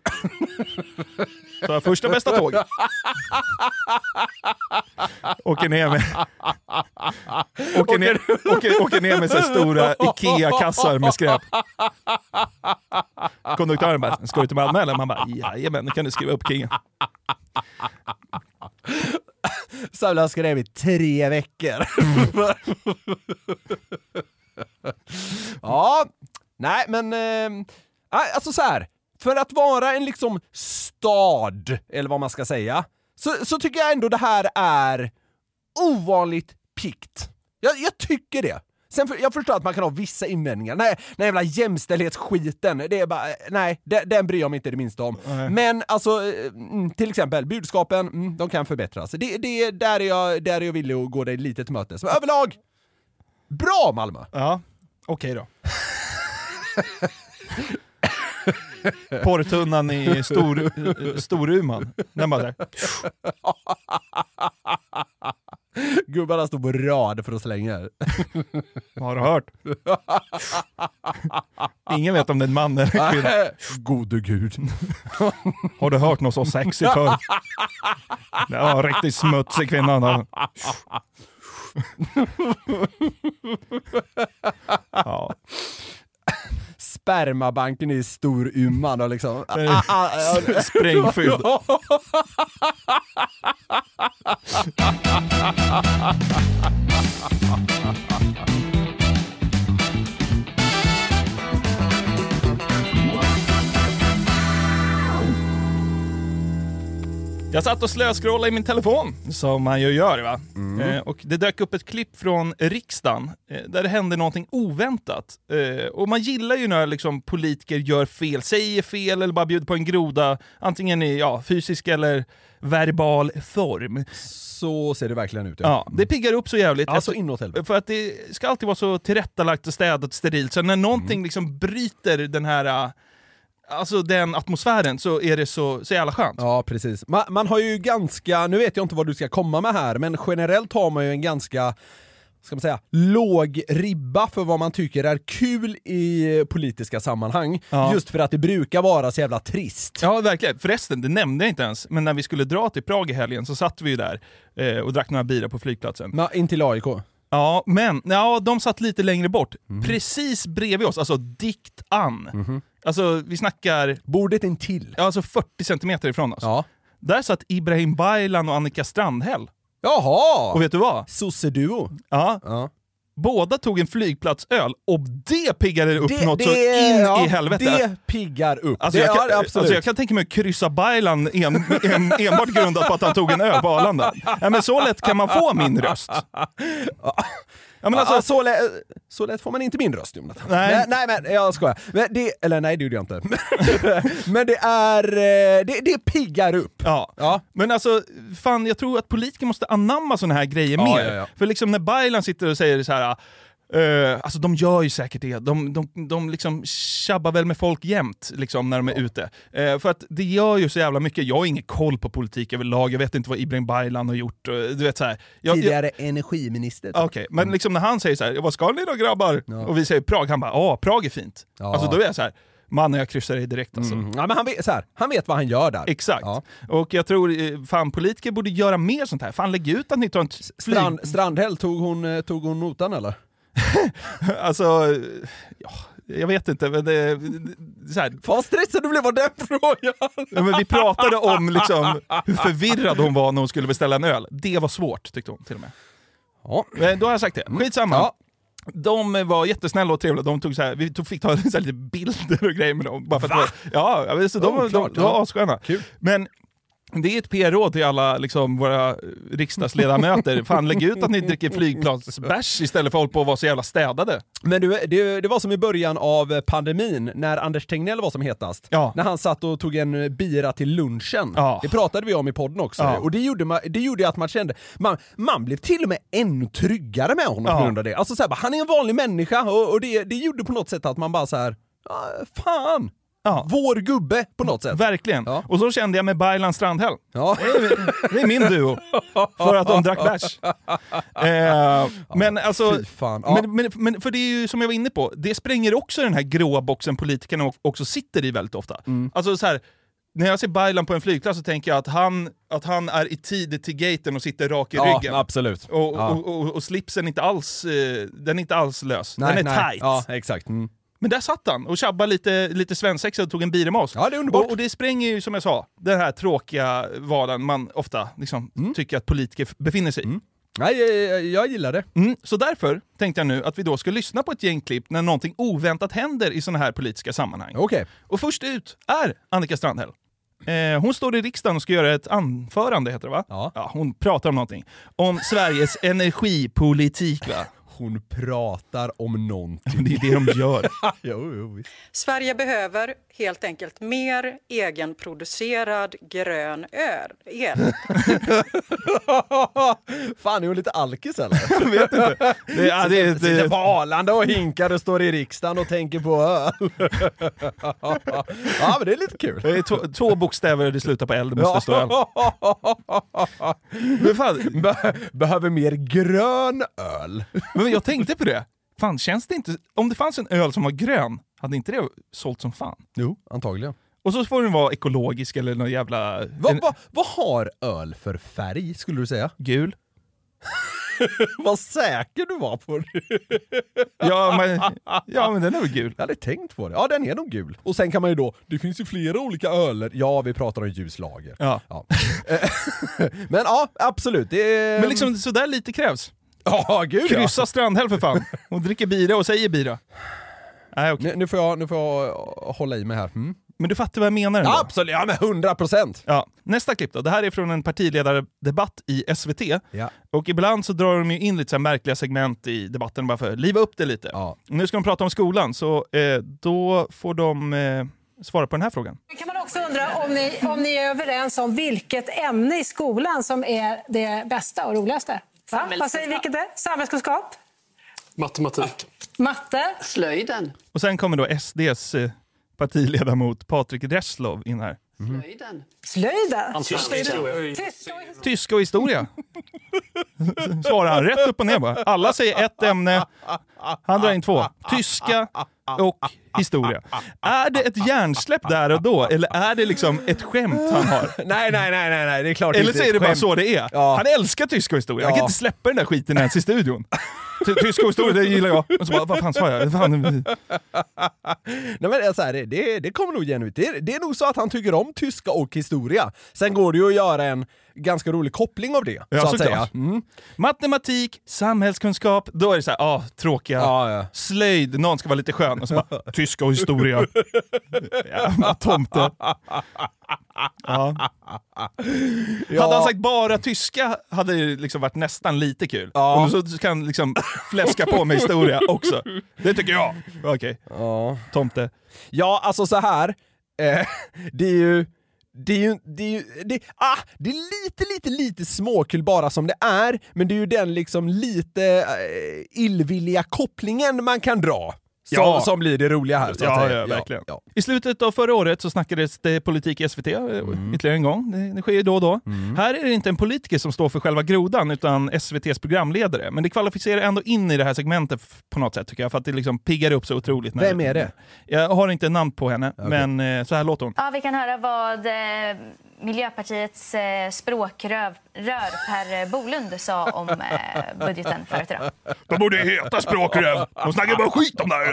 Så första bästa tåg. Åker ner med åker ner, åker, åker ner med så stora Ikea-kassar med skräp. Konduktören bara, ska du till Malmö eller? Man bara, jajamän, nu kan du skriva upp kingen. Savla skrev i tre veckor. Ja, nej men eh, alltså så här, för att vara en liksom stad, eller vad man ska säga, så, så tycker jag ändå det här är ovanligt pikt. Jag, jag tycker det. Sen för, jag förstår att man kan ha vissa invändningar. Nej, den jävla jämställdhetsskiten, det är bara, nej, det, den bryr jag mig inte det minsta om. Nej. Men alltså, till exempel, budskapen, de kan förbättras. Det, det, där, är jag, där är jag villig att gå dig lite till mötes. Men överlag, bra Malmö! Ja, okej då. Porrtunnan i stor, Storuman. Den bara där. Gubbarna står på rad för att slänga. Har du hört? Ingen vet om det är en man eller en kvinna. Gode gud. Har du hört något så sexy för? Ja, riktigt smutsig kvinna. Ja. Spermabanken i Storuman och liksom sprängfylld. Jag satt och slöskrollade i min telefon, som man ju gör, va? Mm. Eh, och det dök upp ett klipp från riksdagen eh, där det hände någonting oväntat. Eh, och man gillar ju när liksom, politiker gör fel, säger fel eller bara bjuder på en groda, antingen i ja, fysisk eller verbal form. Så ser det verkligen ut. Ja, ja det piggar upp så jävligt. Alltså inåt helvete. För att det ska alltid vara så tillrättalagt och städat sterilt. Så när någonting mm. liksom bryter den här... Alltså den atmosfären, så är det så, så jävla skönt. Ja, precis. Man, man har ju ganska, nu vet jag inte vad du ska komma med här, men generellt har man ju en ganska, ska man säga, låg ribba för vad man tycker är kul i politiska sammanhang. Ja. Just för att det brukar vara så jävla trist. Ja, verkligen. Förresten, det nämnde jag inte ens. Men när vi skulle dra till Prag i helgen så satt vi ju där eh, och drack några bira på flygplatsen. Ja, in till A I K. Ja, men ja, de satt lite längre bort. Mm. Precis bredvid oss, alltså dikt an. Mm. Alltså, vi snackar... Bordet in till. Ja, alltså fyrtio centimeter ifrån oss. Ja. Där satt Ibrahim Baylan och Annika Strandhäll. Jaha! Och vet du vad? Sosse-duo. Ja. Ja. Båda tog en flygplatsöl och det piggade upp det, något det, så in ja, i helvete. Det piggar upp. Alltså, det, jag, kan, ja, absolut. alltså jag kan tänka mig att kryssa Baylan en, en, enbart grundat på att han tog en öl på Arlanda. Ja, men så lätt kan man få min röst. Ja, men alltså, ja, så, lä- så lätt får man inte min röst, Jonathan. Nej. nej, nej men jag skojar. Men det, eller nej, det gjorde jag inte. Men det är, det, det piggar upp. Ja. ja, men alltså, fan, jag tror att politiker måste anamma såna här grejer ja, mer. Ja, ja. För liksom när Baylan sitter och säger så här... Uh, alltså de gör ju säkert det. De, de, de liksom tjabbar väl med folk jämt liksom, när de är ja. ute. Uh, för att det gör ju så jävla mycket. Jag har ingen koll på politik överlag. Jag vet inte vad Ibrahim Baylan har gjort. Uh, du vet, så här. Jag, Tidigare jag... energiminister. Okej, okay. Men mm. liksom när han säger så här, vad ska ni då grabbar? Ja. Och vi säger Prag, han bara, ja, Prag är fint. Ja. Alltså då är jag så här, man, jag kryssar dig direkt alltså. Mm. Ja, men han vet, så här, han vet vad han gör där. Exakt. Ja. Och jag tror, fan, politiker borde göra mer sånt här. Fan, lägg ut att ni tar en... Strand, Strandhäll, tog hon, tog hon notan eller? Alltså, ja, jag vet inte, men det, det så här. Vad stressad du blev av den frågan. Ja, men vi pratade om liksom hur förvirrad hon var när hon skulle beställa en öl. Det var svårt, tyckte hon till och med. Ja. Då har jag sagt det. Skitsamma. Ja. De var jättesnälla och trevliga. De tog så här, vi tog, fick ta så här lite bilder och grejer med dem. Bara för Va? att, ja, så de, oh, de, de, de var assköna. Kul. Men det är ett P R-råd till alla liksom, våra riksdagsledamöter. Fan, lägg ut att ni dricker flygplansbärs istället för att hålla på att vara så jävla städade. Men du, det, det var som i början av pandemin, när Anders Tegnell var som hetast. Ja. När han satt och tog en bira till lunchen. Ja. Det pratade vi om i podden också. Ja. Och det gjorde, man, det gjorde att man kände, man, man blev till och med ännu tryggare med honom ja. på grund av det. Alltså så här, han är en vanlig människa och, och det, det gjorde på något sätt att man bara så här, fan! Ja. Vår gubbe på något sätt. Verkligen. Ja. Och så kände jag med Baylan Strandhäll. Ja. Det, är, det är min duo. För att de drack bärs. eh, men alltså... Fy fan. Ja. Men, men, men för det är ju som jag var inne på, det spränger också den här gråa boxen politikerna också sitter i väldigt ofta. Mm. Alltså så här, när jag ser Baylan på en flygplats så tänker jag att han, att han är i tid till gaten och sitter rak i ja, ryggen. Absolut. Och, ja. och, och, och slipsen är inte alls, eh, den är inte alls lös. Nej, den är nej. tight. Ja, exakt. Mm. Men där satt han och tjabbade lite, lite svensexa och tog en bira med oss. Ja, det är underbart. Och, och det spränger ju, som jag sa, den här tråkiga vardagen man ofta liksom, mm. tycker att politiker befinner sig i. Mm. Nej, jag, jag gillar det. Mm. Så därför tänkte jag nu att vi då ska lyssna på ett gängklipp när någonting oväntat händer i såna här politiska sammanhang. Okay. Och först ut är Annika Strandhäll. Eh, hon står i riksdagen och ska göra ett anförande, heter det va? Ja. Ja, hon pratar om någonting. Om Sveriges energipolitik, va? Hon pratar om någonting. Det är det de gör. jo, jo, visst. Sverige behöver helt enkelt mer egenproducerad grön öl. El. Fan, är hon lite alkis eller? Jag vet inte. Det, ja, det, det, sitter på Arlanda och hinkar och står i riksdagen och tänker på öl. Ja, men det är lite kul. Det är två, två bokstäver det slutar på L, det måste stå öl. Men fan, Be- behöver mer grön öl. Men jag tänkte på det. Fan, känns det inte... Om det fanns en öl som var grön, hade inte det sålt som fan? Jo, antagligen. Och så får den vara ekologisk eller någon jävla... Vad va, va har öl för färg, skulle du säga? Gul. Vad säker du var på det. ja, men, ja, men den är väl gul. Jag hade tänkt på det. Ja, den är nog gul. Och sen kan man ju då, det finns ju flera olika öler. Ja, vi pratar om ljuslager. Ja. ja. Men ja, absolut. Det är... Men liksom så där lite krävs. Ja, gud ja. Kryssa Strandhäll för fan. Hon dricker bira och säger bira. Nej, okay. nu, nu, får jag, nu får jag hålla i mig här. Mm. Men du fattar vad jag menar ändå. Ja, absolut, ja men hundra procent. Ja. Nästa klipp då. Det här är från en partiledardebatt i S V T. Ja. Och ibland så drar de ju in lite så här märkliga segment i debatten bara för att liva upp det lite. Ja. Nu ska de prata om skolan, så eh, då får de eh, svara på den här frågan. Kan man också undra om ni, om ni är överens om vilket ämne i skolan som är det bästa och roligaste? Va? Vad säger vilket det? Samhällskunskap? Matematik. Matte? Slöjden. Och sen kommer då S D:s eh, partiledamot Patrik Reslow in här. Mm. Slöjden. Slöjden? Tyska. Tyska och historia. Svarar han rätt upp och ner bara. Alla säger ett ämne, han drar in två. Tyska och historia. Är det ett hjärnsläpp där och då? Eller är det liksom ett skämt han har? Nej, nej, nej, nej, nej. Det är klart. Eller så är det bara så det är. Ja. Han älskar tyska och historia. Han Ja. kan inte släppa den där skiten ens i studion. Tyska och historia, det gillar jag. Och så bara, vad fan sa jag? Fan. Nej, men så här, det, det, det kommer nog genuint. Det, det är nog så att han tycker om tyska och historia. Sen går det ju att göra en ganska rolig koppling av det. Ja, så att såklart. säga. Mm. Matematik, samhällskunskap, då är det så här, ah, tråkiga. Ja, ja. Slöjd, någon ska vara lite skön. Och så bara, tyska och historia. Jävla tomte. Ja. Ja. Hade han sagt bara tyska hade det liksom varit nästan lite kul. Ja. Och så kan liksom fläska på med historia också. Det tycker jag. Okej. Okay. Ja. Tomte. Ja, alltså så här. Eh, det är ju... Det är ju, det är ju, det, ah, det är lite, lite, lite småkul bara som det är, men det är ju den liksom lite eh, illvilliga kopplingen man kan dra. Som, Ja. som blir det roliga här, så att Ja, säga. ja, verkligen. Ja, I slutet av förra året så snackades det politik i S V T mm. ytterligare en gång. Det, det sker ju då och då. Mm. Här är det inte en politiker som står för själva grodan utan S V T:s programledare. Men det kvalificerar ändå in i det här segmentet på något sätt tycker jag, för att det liksom piggar upp så otroligt. Vem är det? Jag har inte namn på henne, Okay. men eh, så här låter hon. Ja, vi kan höra vad eh, Miljöpartiets eh, språkrör Per Bolund sa om eh, budgeten förut idag. De borde heta språkröv. De snackar bara skit om det här.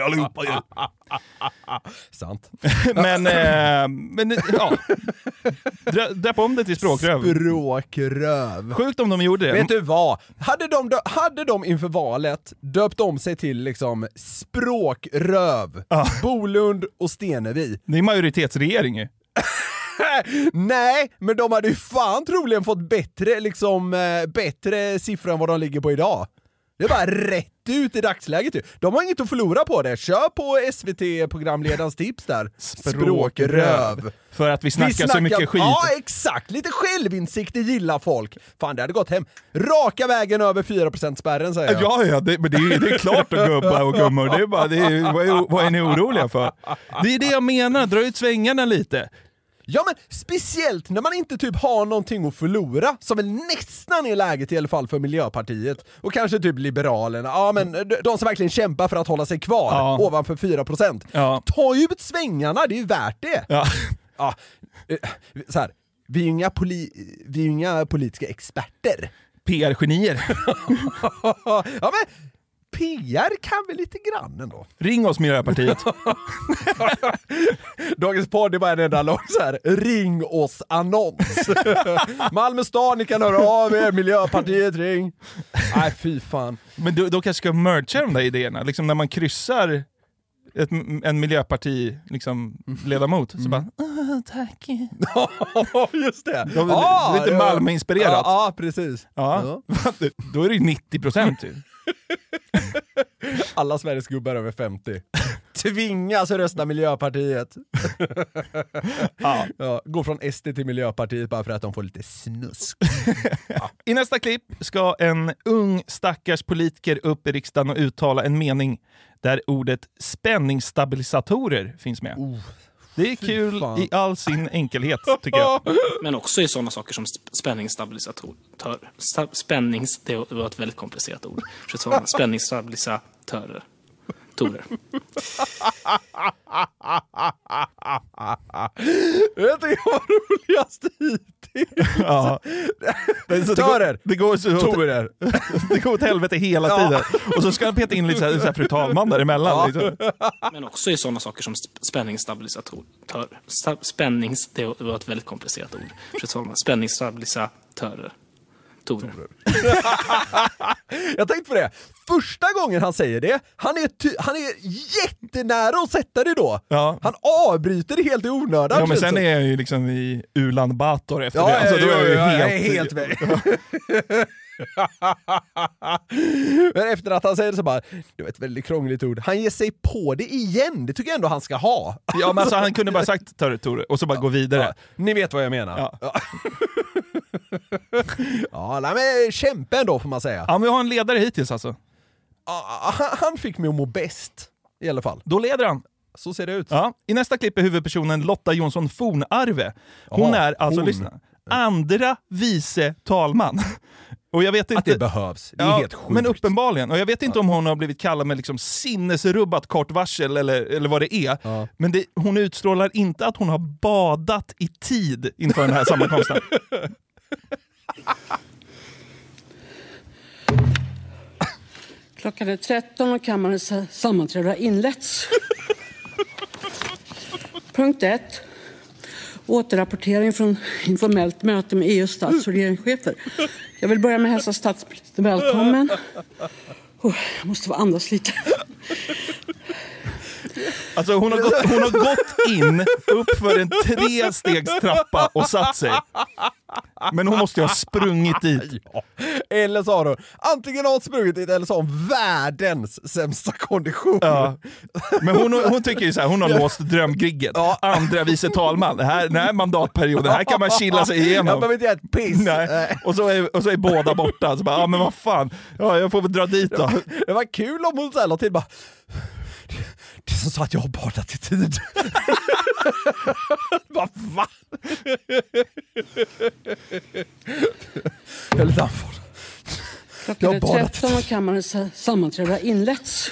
allihopa ju. Sant. men, eh, men ja. Dra, dräpp om det till språkröv. Språkröv. Sjukt om de gjorde det. Vet du vad? Hade de, hade de inför valet döpt om sig till liksom språkröv, ah. Bolund och Stenevi. Det är majoritetsregering ju. Nej, men de hade ju fan troligen fått bättre, liksom, eh, bättre siffror än vad de ligger på idag. Det är bara rätt ut i dagsläget. De har inget att förlora på det. Kör på S V T-programledarens tips där. Språkröv. För att vi snackar, vi snackar så mycket skit. Ja, exakt. Lite självinsikt, det gillar folk. Fan, det hade gått hem. Raka vägen över fyra procent-spärren, säger jag. Ja, ja, det, men det är, det är klart att gubba och gummor. Det är bara, det är, vad, är, vad är ni oroliga för? Det är det jag menar. Dra ut svängarna lite. Ja, men speciellt när man inte typ har någonting att förlora, som väl nästan är läget i alla fall för Miljöpartiet och kanske typ Liberalerna. Ja, men de som verkligen kämpar för att hålla sig kvar ja. ovanför fyra procent. Ja. Ta ju ut svängarna, det är ju värt det. Ja. Ja. Så här, vi är ju inga, poli- vi är ju inga politiska experter. P R-genier. Ja, men P R kan vi lite grann ändå. Ring oss Miljöpartiet. Dagens podd är bara en enda lång så här. Ring oss annons. Malmö stad, ni kan höra av er. Miljöpartiet, ring. Nej, fy fan. Men då, då kanske ska mercha de där idéerna. Liksom när man kryssar ett, en miljöparti liksom, ledamot mm. så bara, ah, tack. Just det. Då, ah, lite Malmö-inspirerat. Ja, ah, ah, precis. Ja. Ja. Då är det ju nittio procent ju. Alla Sveriges gubbar över femtio tvingas rösta Miljöpartiet. Ja. Ja, gå från S D till Miljöpartiet bara för att de får lite snusk. Ja. I nästa klipp ska en ung stackars politiker upp i riksdagen och uttala en mening där ordet spänningsstabilisatorer finns med. Oh. Det är kul i all sin enkelhet, tycker jag. Men också i sådana saker som spänningsstabilisator. Spännings, det var ett väldigt komplicerat ord. Spänningsstabilisatörer. Torer. Jag tycker jag var roligast hittills. Ja. Det, Törer. Det går så Torer. Det går åt helvete hela ja. tiden. Och så ska han peta in lite så här, så här fru talman däremellan. Ja. Liksom. Men också i sådana saker som spänningsstabilisator. Spännings, det var ett väldigt komplicerat ord. Spänningsstabilisatörer. Torer. Jag tänkte på det. Första gången han säger det, han är, ty- han är jättenära att sätta det då. Ja. Han avbryter det helt i onödan. Ja, men sen är jag ju liksom i Ulan Bator efter ja, det. Alltså, ja, då är jag ju ja, helt... Jag är helt Men efter att han säger det så bara, det var ett väldigt krångligt ord. Han ger sig på det igen. Det tycker jag ändå han ska ha. Ja, men alltså, han kunde bara sagt Tore och så bara ja, gå vidare. Ja. Ni vet vad jag menar. Ja, ja. Ja, nej, men kämpe ändå får man säga. Ja, men vi har en ledare hittills alltså. Ja, han fick mig att må bäst i alla fall. Då leder han. Så ser det ut. Ja. I nästa klipp är huvudpersonen Lotta Jonsson Fornarve. Hon Aha, är alltså, hon. lyssna, andra vice talman. Och jag vet inte... Att det behövs. Det är ja, helt sjukt. Men uppenbarligen. Och jag vet inte ja. om hon har blivit kallad med liksom sinnesrubbat kort varsel eller, eller vad det är. Ja. Men det, hon utstrålar inte att hon har badat i tid inför den här sammankomsten. Klockan är tretton och kammarens sammanträde har inletts. Punkt ett. Återrapportering från informellt möte med E U:s stats- och regeringschefer. Jag vill börja med att hälsa statsministern välkommen. Oh, jag måste vara andas lite. Alltså hon har, gått, hon har gått in upp för en trestegstrappa och satt sig. Men hon måste ju ha sprungit dit. Ja. Eller så har hon antingen har hon sprungit dit eller så har hon världens sämsta kondition. Ja. Men hon, hon tycker ju så här, hon har låst drömgrigget. Ja. Andra vice talman. Det här, den här mandatperioden, här kan man chilla sig igenom. Jag behöver inte göra ett piss. Nej. Och, så är, och så är båda borta. Så bara, ja men vad fan, ja, jag får väl dra dit då. Det var kul om hon så här la till bara... Det är som så att jag har badat i tid. Vad va? Jag är lite andfådd. Klockan är tretton och kammarens sammanträde har inletts.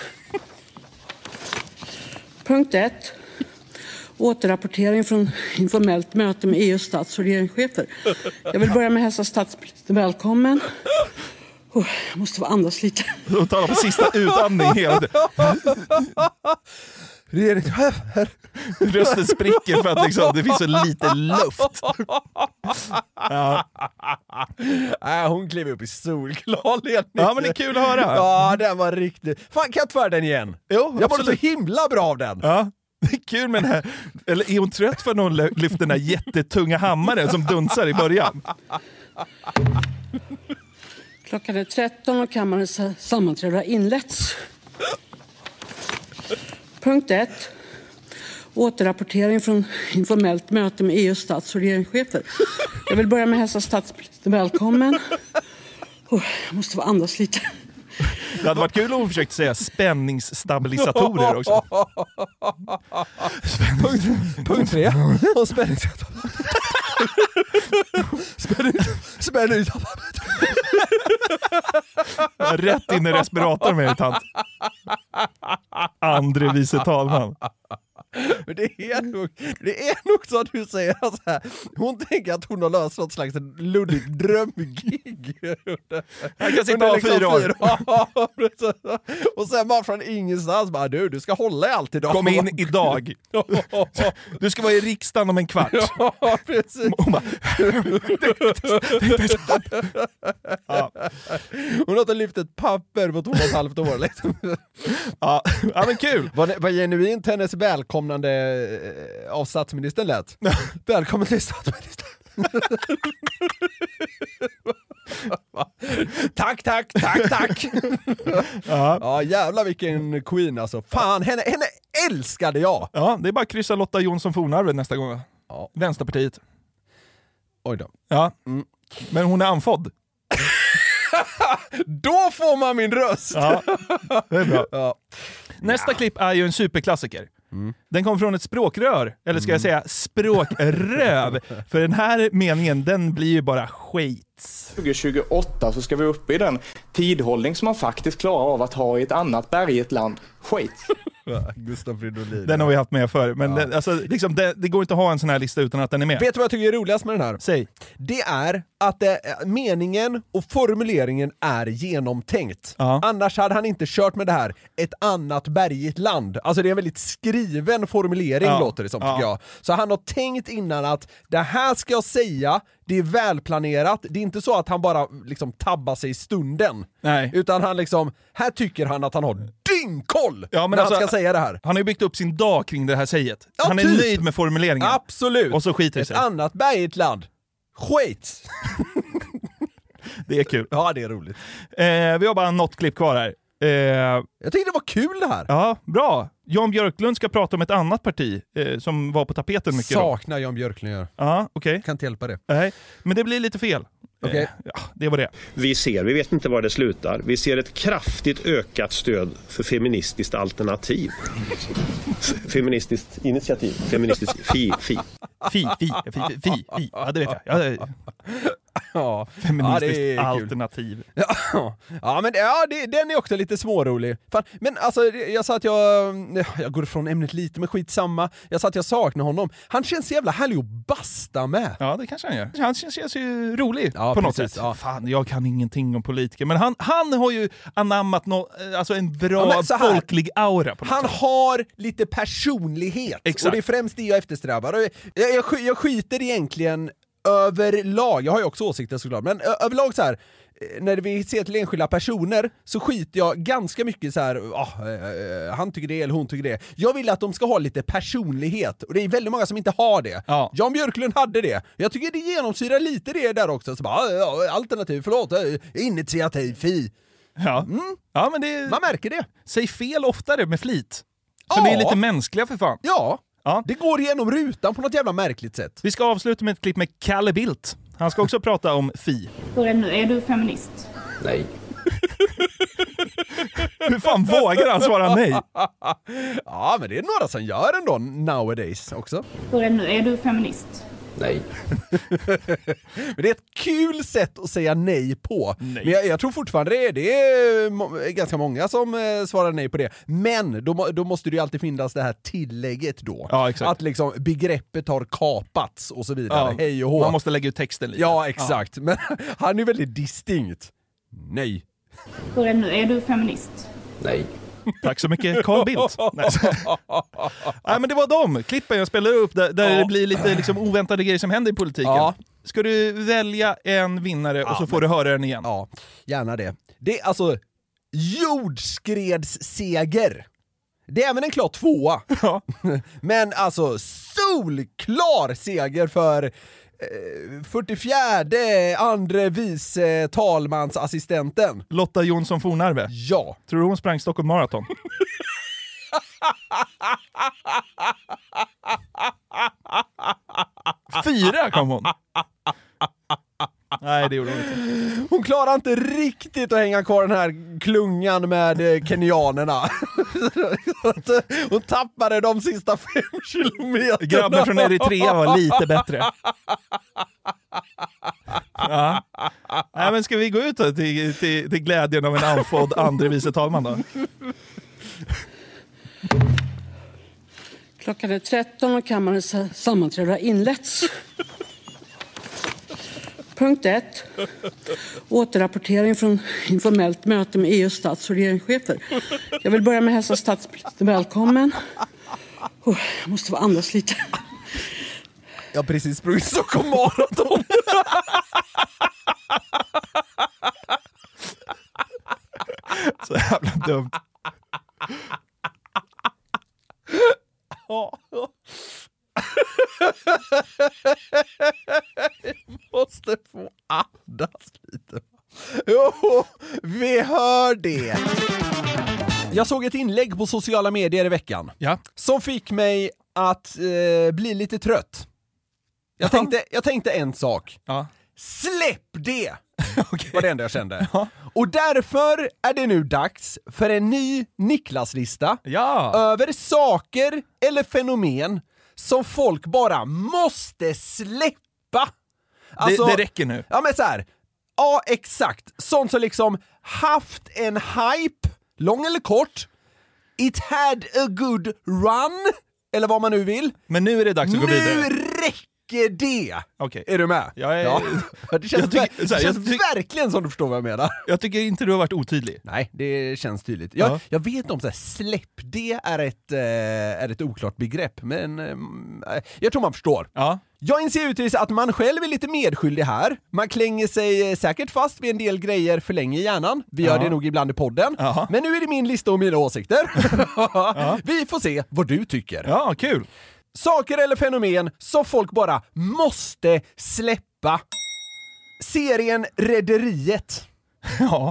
Punkt ett. Återrapportering från informellt möte med E U:s stats- och regeringschefer. Jag vill börja med att hälsa statsministern välkommen. Oh, jag måste vara andas lite. De talar på sista utandning hela tiden. Regering... Rösten spricker för att liksom, det finns så lite luft. Ja. Äh, hon klev upp i solklar ledning. Ja, men det är kul att höra. Ja, den var riktigt... Fan, kan jag tvärda den igen? Jo, jag var så himla bra av den. Ja. Det är kul med den här. Eller är hon trött för att hon lyfter den här jättetunga hammaren som dunsar i början? Klockan är tretton och kammarens sammanträde har inletts. Punkt ett. Återrapportering från informellt möte med E U:s stats- och regeringschefer. Jag vill börja med att hälsa statsministern välkommen. Oh, jag måste vara andas lite. Det hade varit kul om hon försökte säga spänningsstabilisatorer också. punkt, punkt tre. Och spänningsstabilisatorer. Spänningsstabilisatorer. Rätt in i respiratorn med en tant. Andre vice talman. Men det är nog, det är nog så att du säger så här. Hon tänker att hon har löst något slags luddigt drömgig. Jag kan sitta av fyra år. Och sen bara från ingenstans bara, du, du ska hålla i allt idag. Kom in idag. Du ska vara i riksdagen om en kvart. Ja, precis. Hon, bara, ja. Hon har inte lyft ett papper på två och ett halvt år. Liksom. Ja. Ja, men kul. Vad, vad genuint hennes välkomnande av statsministern lät. Välkommen till statsministern. Tack, tack, tack, tack. Ja. Ja, jävlar vilken queen alltså. Fan, henne, henne älskade jag. Ja, det är bara att kryssa Lotta Jonsson Fornarve nästa gång. Ja. Vänsterpartiet. Oj då. Ja, mm. Men hon är anfodd. Då får man min röst. Ja, det är bra. Ja. Nästa ja. klipp är ju en superklassiker. Mm. Den kommer från ett språkrör, eller ska mm. jag säga språkröv. För den här meningen, den blir ju bara skit. tjugo tjugoåtta så ska vi upp i den tidhållning som man faktiskt klarar av att ha i ett annat berget land. Skit. Ja, Gustav Fridolin. Den har vi haft med förr, men ja. det, alltså, liksom, det, det går inte att ha en sån här lista utan att den är med. Vet du vad jag tycker är roligast med den här? Säg. Det är att det, meningen och formuleringen är genomtänkt. Ja. Annars hade han inte kört med det här. Ett annat bergigt land. Alltså det är en väldigt skriven formulering, ja. låter det som, tycker ja. jag. Så han har tänkt innan att det här ska jag säga, det är välplanerat. Det är inte så att han bara liksom tabbar sig i stunden. Nej. Utan han liksom, här tycker han att han har dyngkoll ja, men när alltså, han ska säga det här. Han har ju byggt upp sin dag kring det här säget. Ja, han är typ. nöjd med formuleringen. Absolut. Och så skiter det sig. Ett annat bergigt land. Skit. Det är kul. Ja, det är roligt. Eh, vi har bara något klipp kvar här. Eh, jag tyckte det var kul det här. Ja, bra. Jan Björklund ska prata om ett annat parti eh, som var på tapeten mycket. Saknar då. Jan Björklund. Ja, okej. Okay. Kan inte hjälpa det. Nej, men det blir lite fel. Okay. Eh, ja, det var det. Vi ser, vi vet inte var det slutar. Vi ser ett kraftigt ökat stöd för feministiskt alternativ. Feministiskt initiativ. Feministiskt fi, fi. Fi, fi, fi, fi, fi. Ja, det vet jag. Ja, ja. Feministiskt ja, alternativ. Ja, ja men ja, det, den är också lite svårrolig. Fan, men alltså, jag sa att jag jag går ifrån ämnet lite, men skitsamma. Jag sa att jag saknar honom. Han känns så jävla härlig att basta med. Ja, det kanske han gör. Han känns, känns ju rolig ja, på precis, något sätt. Ja. Fan, jag kan ingenting om politiker. Men han, han har ju anammat no, alltså en bra ja, folklig aura på något Han sätt. har lite personlighet. Exakt. Och det är främst det jag eftersträvar. Jag, jag, jag skiter egentligen överlag, jag har ju också åsikter såklart, men överlag så här, när vi ser till enskilda personer så skiter jag ganska mycket så här, oh, eh, han tycker det eller hon tycker det. Jag vill att de ska ha lite personlighet, och det är väldigt många som inte har det. Ja. Jan Björklund hade det. Jag tycker det genomsyrar lite det där också. Så bara, ja, alternativ, förlåt, initiativ, fi. Ja. Mm. Ja, men det... Man märker det. Säg fel oftare med flit. Så ja. ni är lite mänskliga för fan. Ja. Ja. Det går igenom rutan på något jävla märkligt sätt. Vi ska avsluta med ett klipp med Kalle Bildt. Han ska också prata om fi. Hur är nu? Är du feminist? Nej. Hur fan vågar han svara nej? Ja, men det är några som gör ändå nowadays också. Hur är nu? Är du feminist? Nej. Men det är ett kul sätt att säga nej på. Nej. Men jag, jag tror fortfarande det är, det är må, ganska många som eh, svarar nej på det. Men då, då måste det ju alltid finnas det här tillägget då. Ja, exakt. Att liksom begreppet har kapats och så vidare. Ja, hej och hå. man måste lägga ut texten lite. Ja, exakt. Ja. Men han är väldigt distinkt. Nej. Börja nu, är du feminist? Nej. Tack så mycket, Carl Bildt. Nej. Nej, men det var de klippen jag spelade upp där, där ja. det blir lite liksom oväntade grejer som händer i politiken. Ja. Ska du välja en vinnare och ja, så får men... du höra den igen? Ja, gärna det. Det är alltså jordskredsseger. Det är även en klar tvåa. Ja. Men alltså solklar seger för eh, fyrtiofjärde andre vice talmansassistenten. Lotta Jonsson Fornarve. Ja. Tror du hon sprang Stockholm Marathon? Fyra kom hon. Nej, det gjorde hon inte. Hon klarar inte riktigt att hänga kvar den här klungan med kenyanerna. Hon tappade de sista fem kilometerna. Grabben från Eritrea var lite bättre. Ja. Nej, men ska vi gå ut då till, till, till glädjen av en anfodd andre vice talman då? Klockan är tretton och kammarens sammanträde har inletts. Punkt ett. Återrapportering från informellt möte med E U:s stats- och regeringschefer. Jag vill börja med att hälsa statsministern välkommen. Oh, jag måste vara andas lite. Jag har precis sprungit Stockholm Marathon. Så jävla dumt. Jag måste få andas lite. Jo, vi hör det. Jag såg ett inlägg på sociala medier i veckan. Ja. Som fick mig att eh, bli lite trött. Jag tänkte, jag tänkte en sak. Ja. Släpp det! Okay. Var det enda jag kände. Ja. Och därför är det nu dags för en ny Niklas-lista. Ja. Över saker eller fenomen som folk bara måste släppa. Alltså, det, det räcker nu. Ja, men så här. Ja, exakt. Sånt som liksom haft en hype, lång eller kort. It had a good run, eller vad man nu vill. Men nu är det dags att gå vidare. Nu räcker det! Okay. Är du med? Jag är... Ja. Det känns, jag tycker, det här, känns jag tycker, verkligen som du förstår vad jag menar. Jag tycker inte du har varit otydlig. Nej, det känns tydligt. Jag, ja. jag vet om så här, släpp det är ett, eh, är ett oklart begrepp, men eh, jag tror man förstår. Ja. Jag inser givetvis att man själv är lite medskyldig här. Man klänger sig säkert fast vid en del grejer för länge i hjärnan. Vi gör ja. det nog ibland i podden. Ja. Men nu är det min lista och mina åsikter. Ja. Vi får se vad du tycker. Ja, kul. Saker eller fenomen som folk bara måste släppa. Serien Rederiet. Ja.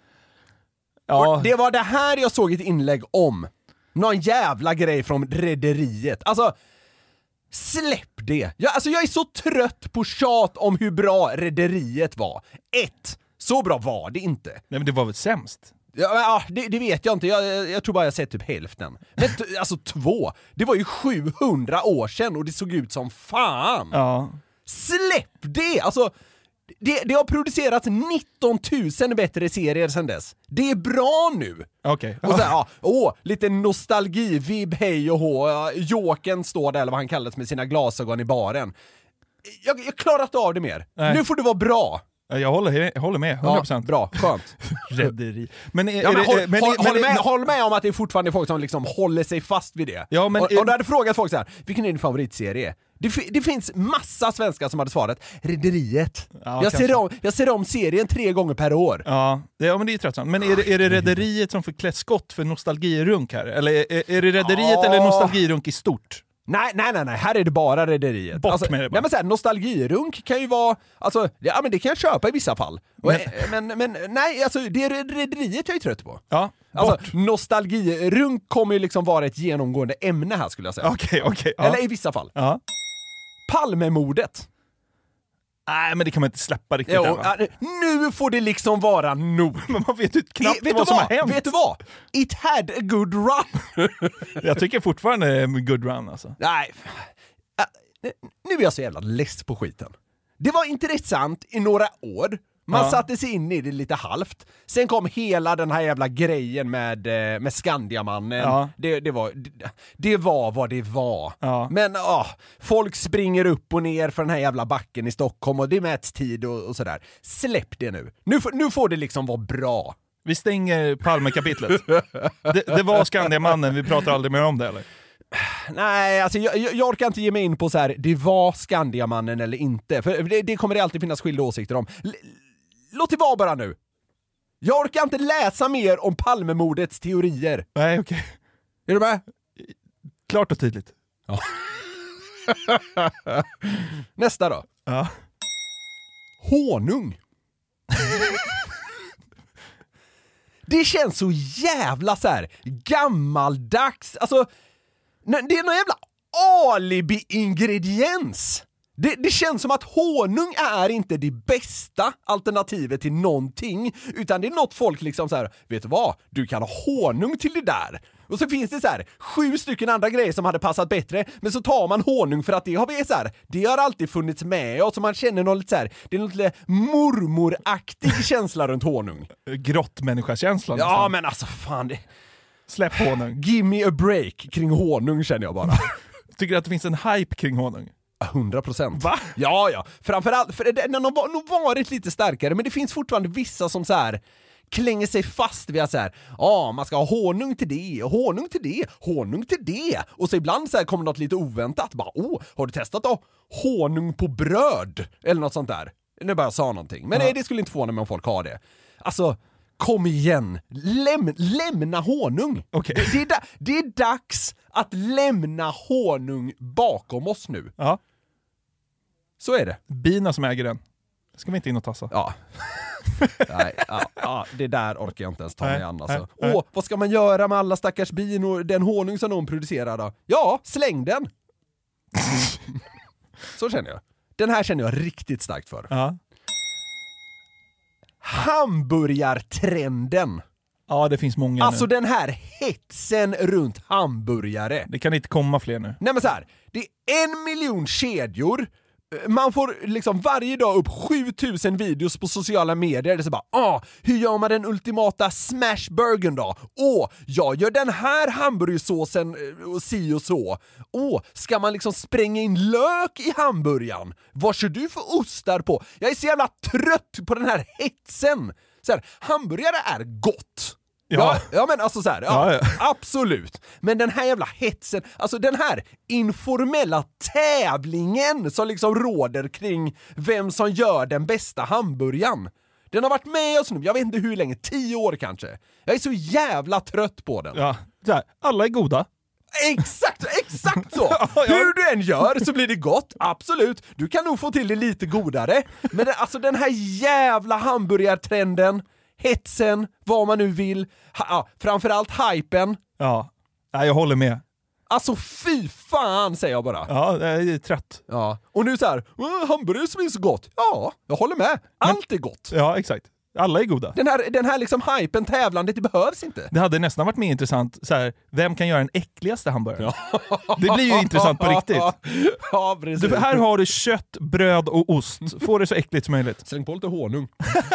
Ja. Och det var det här jag såg ett inlägg om. Någon jävla grej från Rederiet. Alltså, släpp det. Jag, alltså, jag är så trött på tjat om hur bra Rederiet var. Ett, så bra var det inte. Nej, men det var väl sämst? Ja, ja det, det vet jag inte. Jag, jag tror bara jag sett typ hälften. Men t- alltså två. Det var ju sjuhundra år sedan och det såg ut som fan. Ja. Släpp det! Alltså, det, det har producerats nitton tusen bättre serier sedan dess. Det är bra nu. Okej. Okay. Och så här, ja, åh, lite nostalgi, vibb, hej och hå. Jåken står där, eller vad han kallas, med sina glasögon i baren. Jag har klarat av det mer. Nej. Nu får du vara bra. Jag håller, jag håller med, hundra procent. Ja, bra, skönt. Rederi. Men, är, ja, men, är, håll, är, men, håll, men, håll, men med, håll med om att det är fortfarande folk som liksom håller sig fast vid det. Ja, men, och, och du hade frågat folk så här: vilken är din favoritserie? Det, det finns massa svenskar som hade svarat Rederiet. Ja, jag, ser om, jag ser om serien tre gånger per år. Ja, det, ja men det är tröttsamt. Men är det, är det Rederiet som får klä skott för nostalgirunk här? Eller är, är det Rederiet ja. eller nostalgirunk i stort? Nej, nej, nej, nej, här är det bara Rederiet. Bort alltså, med det bara. Nej, men så här, nostalgirunk kan ju vara, alltså, ja men det kan jag köpa i vissa fall. Men, men, men nej, alltså det är Rederiet jag är trött på. Ja, alltså, nostalgirunk kommer ju liksom vara ett genomgående ämne här, skulle jag säga. Okej, okay, okej. Okay, ja. Eller i vissa fall. Ja. Palmemordet. Nej, men det kan man inte släppa riktigt. Jo, här, va? nu får det liksom vara nog. Men man vet ju knappt I, vet vad som vad? har hänt. Vet du vad? It had a good run. Jag tycker fortfarande det är en good run alltså. Nej. Nu är jag så jävla less på skiten. Det var intressant i några år, Man Ja. satte sig in i det lite halvt. Sen kom hela den här jävla grejen med, eh, med Skandiamannen. Ja. Det, det, var, det, det var vad det var. Ja. Men åh, folk springer upp och ner för den här jävla backen i Stockholm och det mäts tid och, och sådär. Släpp det nu. Nu, får- nu får det liksom vara bra. Vi stänger Palme-kapitlet. det, det var Skandiamannen, vi pratar aldrig mer om det eller? Nej, alltså jag, jag, jag orkar inte ge mig in på så här. Det var Skandiamannen eller inte. För det, det kommer det alltid finnas skilda åsikter om. L- låt det vara bara nu. Jag orkar inte läsa mer om Palmemordets teorier. Nej, okej. Är du med? Klart och tydligt. Ja. Nästa då. Ja. Honung. Det känns så jävla så här gammaldags. Alltså, n- det är någon jävla alibi-ingrediens. Det, det känns som att honung är inte det bästa alternativet till någonting, utan det är något folk liksom så här, vet du vad? Du kan ha honung till det där. Och så finns det så här sju stycken andra grejer som hade passat bättre, men så tar man honung för att det har vi så här, det har alltid funnits med och så man känner något lite så här, det är något lite mormoraktig känsla runt honung. Grottmänniska-känslan. Ja, nästan. men alltså fan det... Släpp honung. Give me a break kring honung känner jag bara. Tycker du att det finns en hype kring honung? hundra procent. Va? Ja, ja. Framförallt, för den har nog- nog varit lite starkare, men det finns fortfarande vissa som så här klänger sig fast vid att så här, ja, man ska ha honung till det, honung till det, honung till det. Och så ibland så här kommer något lite oväntat. Bara, åh, har du testat att ha honung på bröd? Eller något sånt där. Nu bara jag sa någonting. Men Ja. nej, det skulle inte förvåna mig om folk har det. Alltså, kom igen. Läm, lämna honung. Okej. Det, det, är da, det är dags att lämna honung bakom oss nu. Ja. Så är det. Bina som äger den. Ska vi inte in och tassa? Ja. Nej, ja, ja, det där orkar jag inte ens ta Nej, mig an alltså. nej, nej. Åh, vad ska man göra med alla stackars bin och den honung som de producerar då? Ja, släng den! Så känner jag. Den här känner jag riktigt starkt för. Ja. Hamburgartrenden. Ja, det finns många Alltså nu. den här hetsen runt hamburgare. Det kan inte komma fler nu. Nej men så här, det är en miljon kedjor. Man får liksom varje dag upp sjutusen videos på sociala medier. Det är så bara, ah, hur gör man den ultimata smashburgern då? Åh, jag gör den här hamburgersåsen eh, och si och så. Åh, ska man liksom spränga in lök i hamburgaren? Vad kör du för ostar på? Jag är så jävla trött på den här hetsen. Så här, hamburgare är gott. Ja. Ja, ja men alltså så här, ja, Ja, ja. absolut. Men den här jävla hetsen, alltså den här informella tävlingen som liksom råder kring vem som gör den bästa hamburgaren. Den har varit med oss nu, jag vet inte hur länge, tio år kanske. Jag är så jävla trött på den. Ja, så här, alla är goda. Exakt, exakt så! Hur du än gör så blir det gott, absolut. Du kan nog få till det lite godare. Men det, alltså den här jävla hamburgartrenden, hetsen, vad man nu vill, ha, ja, framförallt hypen. Ja, nej, jag håller med. Alltså fy fan säger jag bara. Ja, jag är trött. Ja. Och nu så här, "Åh, hamburgare som är så gott." Ja, jag håller med. Allt är gott. Ja, exakt. Alla är goda. Den här, den här liksom hypen, tävlandet, det behövs inte. Det hade nästan varit mer intressant, så här, vem kan göra den äckligaste hamburgaren? Det blir ju intressant på riktigt. Ja, precis. Du, här har du kött, bröd och ost. Få det så äckligt som möjligt. Släng på lite honung.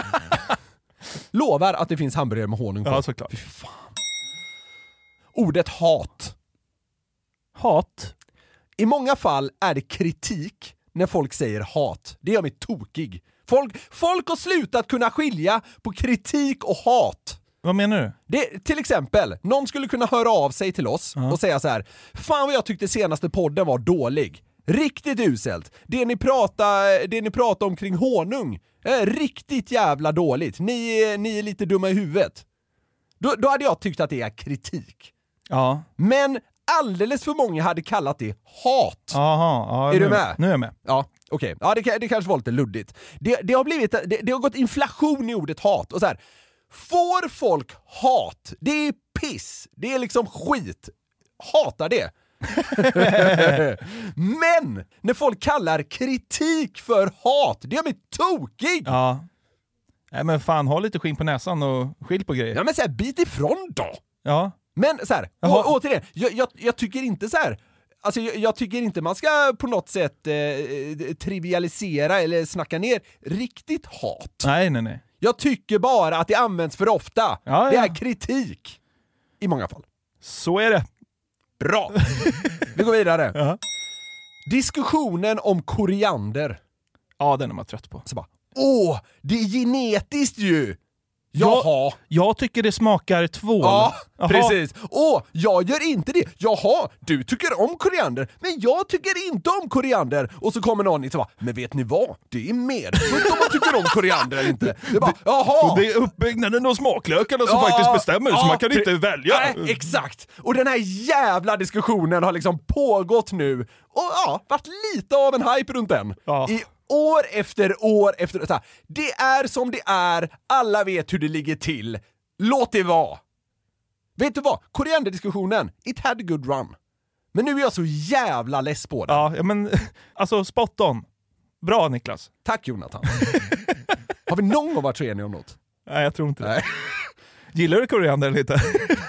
Lovar att det finns hamburgare med honung på. Ja, såklart. Fy fan. Ordet hat. Hat? I många fall är det kritik när folk säger hat. Det gör mig tokig. Folk, folk har slutat kunna skilja på kritik och hat. Vad menar du? Det, till exempel, någon skulle kunna höra av sig till oss Ja. och säga så här: fan vad jag tyckte senaste podden var dålig. Riktigt uselt. Det ni pratar, det ni pratar om kring honung är riktigt jävla dåligt. Ni, ni är lite dumma i huvudet. Då, då hade jag tyckt att det är kritik. Ja. Men alldeles för många hade kallat det hat. Aha, ja, är nu, du med? Nu är jag med. Ja, okej. Okay. Ja, det, det kanske var lite luddigt. Det, det, har blivit, det, det har gått inflation i ordet hat. Och så här, får folk hat? Det är piss. Det är liksom skit. Hatar det. Men när folk kallar kritik för hat, det gör mig tokig. Ja. Nej men fan, ha lite skinn på näsan och skilj på grejer. Ja men så här, bit ifrån då. Ja. Men så här, å, återigen, jag, jag, jag tycker inte så här alltså jag, jag tycker inte man ska på något sätt eh, trivialisera eller snacka ner riktigt hat. Nej, nej, nej. Jag tycker bara att det används för ofta. Ja, ja. Det är kritik i många fall. Så är det. Bra. Vi går vidare. Ja. Diskussionen om koriander. Ja, den är man trött på. Så bara, åh, det är genetiskt ju. Jaha. Jag, jag tycker det smakar tvål. Ja, Jaha. precis. Åh, jag gör inte det. Jaha, du tycker om koriander, men jag tycker inte om koriander. Och så kommer någon och bara, men vet ni vad? Det är medfött om man tycker om koriander eller inte. Det är bara, jaha. Och det är uppbyggnaden och smaklökarna som ja, faktiskt bestämmer, ja, så man kan pre- inte välja. Nej, exakt. Och den här jävla diskussionen har liksom pågått nu. Och ja, varit lite av en hype runt den. Ja. I år efter år efter så här, det är som det är, alla vet hur det ligger till. Låt det vara. Vet du vad? Korianderdiskussionen, it had a good run. Men nu är jag så jävla less på det. Ja, men alltså spot on. Bra, Niklas. Tack, Jonathan. Har vi någon gång varit så eniga om något? Nej, jag tror inte det. Nej. Gillar du koriander eller inte?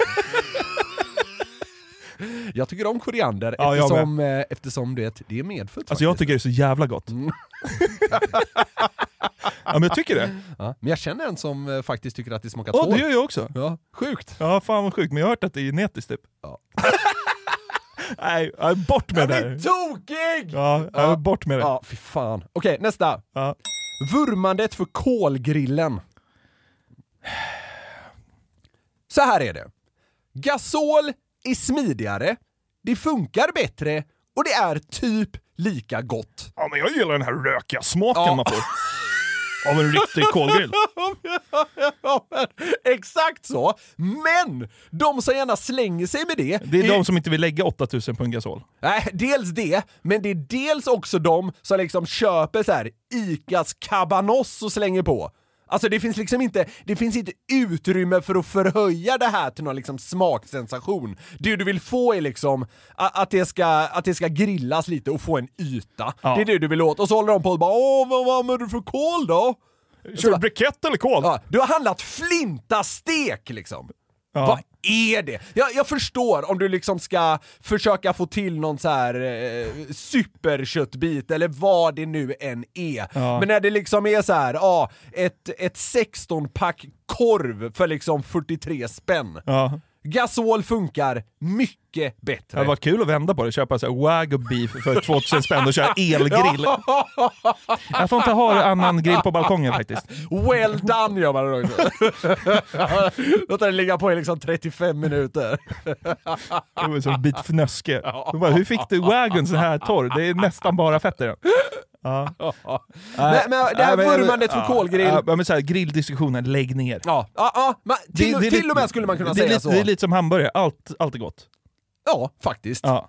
Jag tycker om koriander ja, eftersom, eh, eftersom det, det är medfött. Alltså faktiskt. Jag tycker det är så jävla gott. Mm. Ja, men jag tycker det. Ja, men jag känner en som eh, faktiskt tycker att det smakar tvål. tvål. Ja, det gör jag också. Ja, sjukt. Ja, fan vad sjukt. Men jag har hört att det är genetiskt typ. Ja. Nej, jag är bort med det. Jag är tokig! Ja, jag är ja. bort med det. Ja, fy fan. Okej, nästa. Ja. Vurmandet för kolgrillen. Så här är det. Gasol är smidigare, det funkar bättre och det är typ lika gott. Ja, men jag gillar den här rökiga smaken ja. man får av en riktig kolgrill. Ja, men, exakt så. Men de som gärna slänger sig med det... Det är, är de som inte vill lägga åtta tusen på en gasol. Nej, dels det. Men det är dels också de som liksom köper så här Icas cabanos och slänger på. Alltså det finns liksom inte, det finns inte utrymme för att förhöja det här till någon liksom smaksensation. Det du vill få är liksom att, att, det ska, att det ska grillas lite och få en yta. Ja. Det är det du vill åt. Och så håller de på och bara, åh, vad, vad använder du för kol då? Kör du brikett eller kol? Ja, du har handlat flintastek liksom. Ja. Vad är det? Jag, jag förstår om du liksom ska försöka få till någon så här eh, superköttbit eller vad det nu än är. Ja. Men när det liksom är så här, ja, ett, ett sexton-pack korv för liksom fyrtiotre spänn. Ja. Gasol funkar mycket bättre. Det var kul att vända på det. Köpa så här wagyu beef för tvåtusen spänn och köra elgrill. Jag får inte ha annan grill på balkongen faktiskt. Well done gör man det också. Låt det ligga på i liksom trettiofem minuter. Det var som en bit fnöske. Bara, hur fick du wagyun så här torr? Det är nästan bara fetter. Ja. Men, men det här vurmandet för ja, kolgrill. Ja, men så här, grilldiskussionen, lägg ner. Ja, ja, ja man, till, det, det till och med skulle man kunna det säga lite, så. Det är lite som hamburgare, allt, allt är gott. Ja, faktiskt. Ja.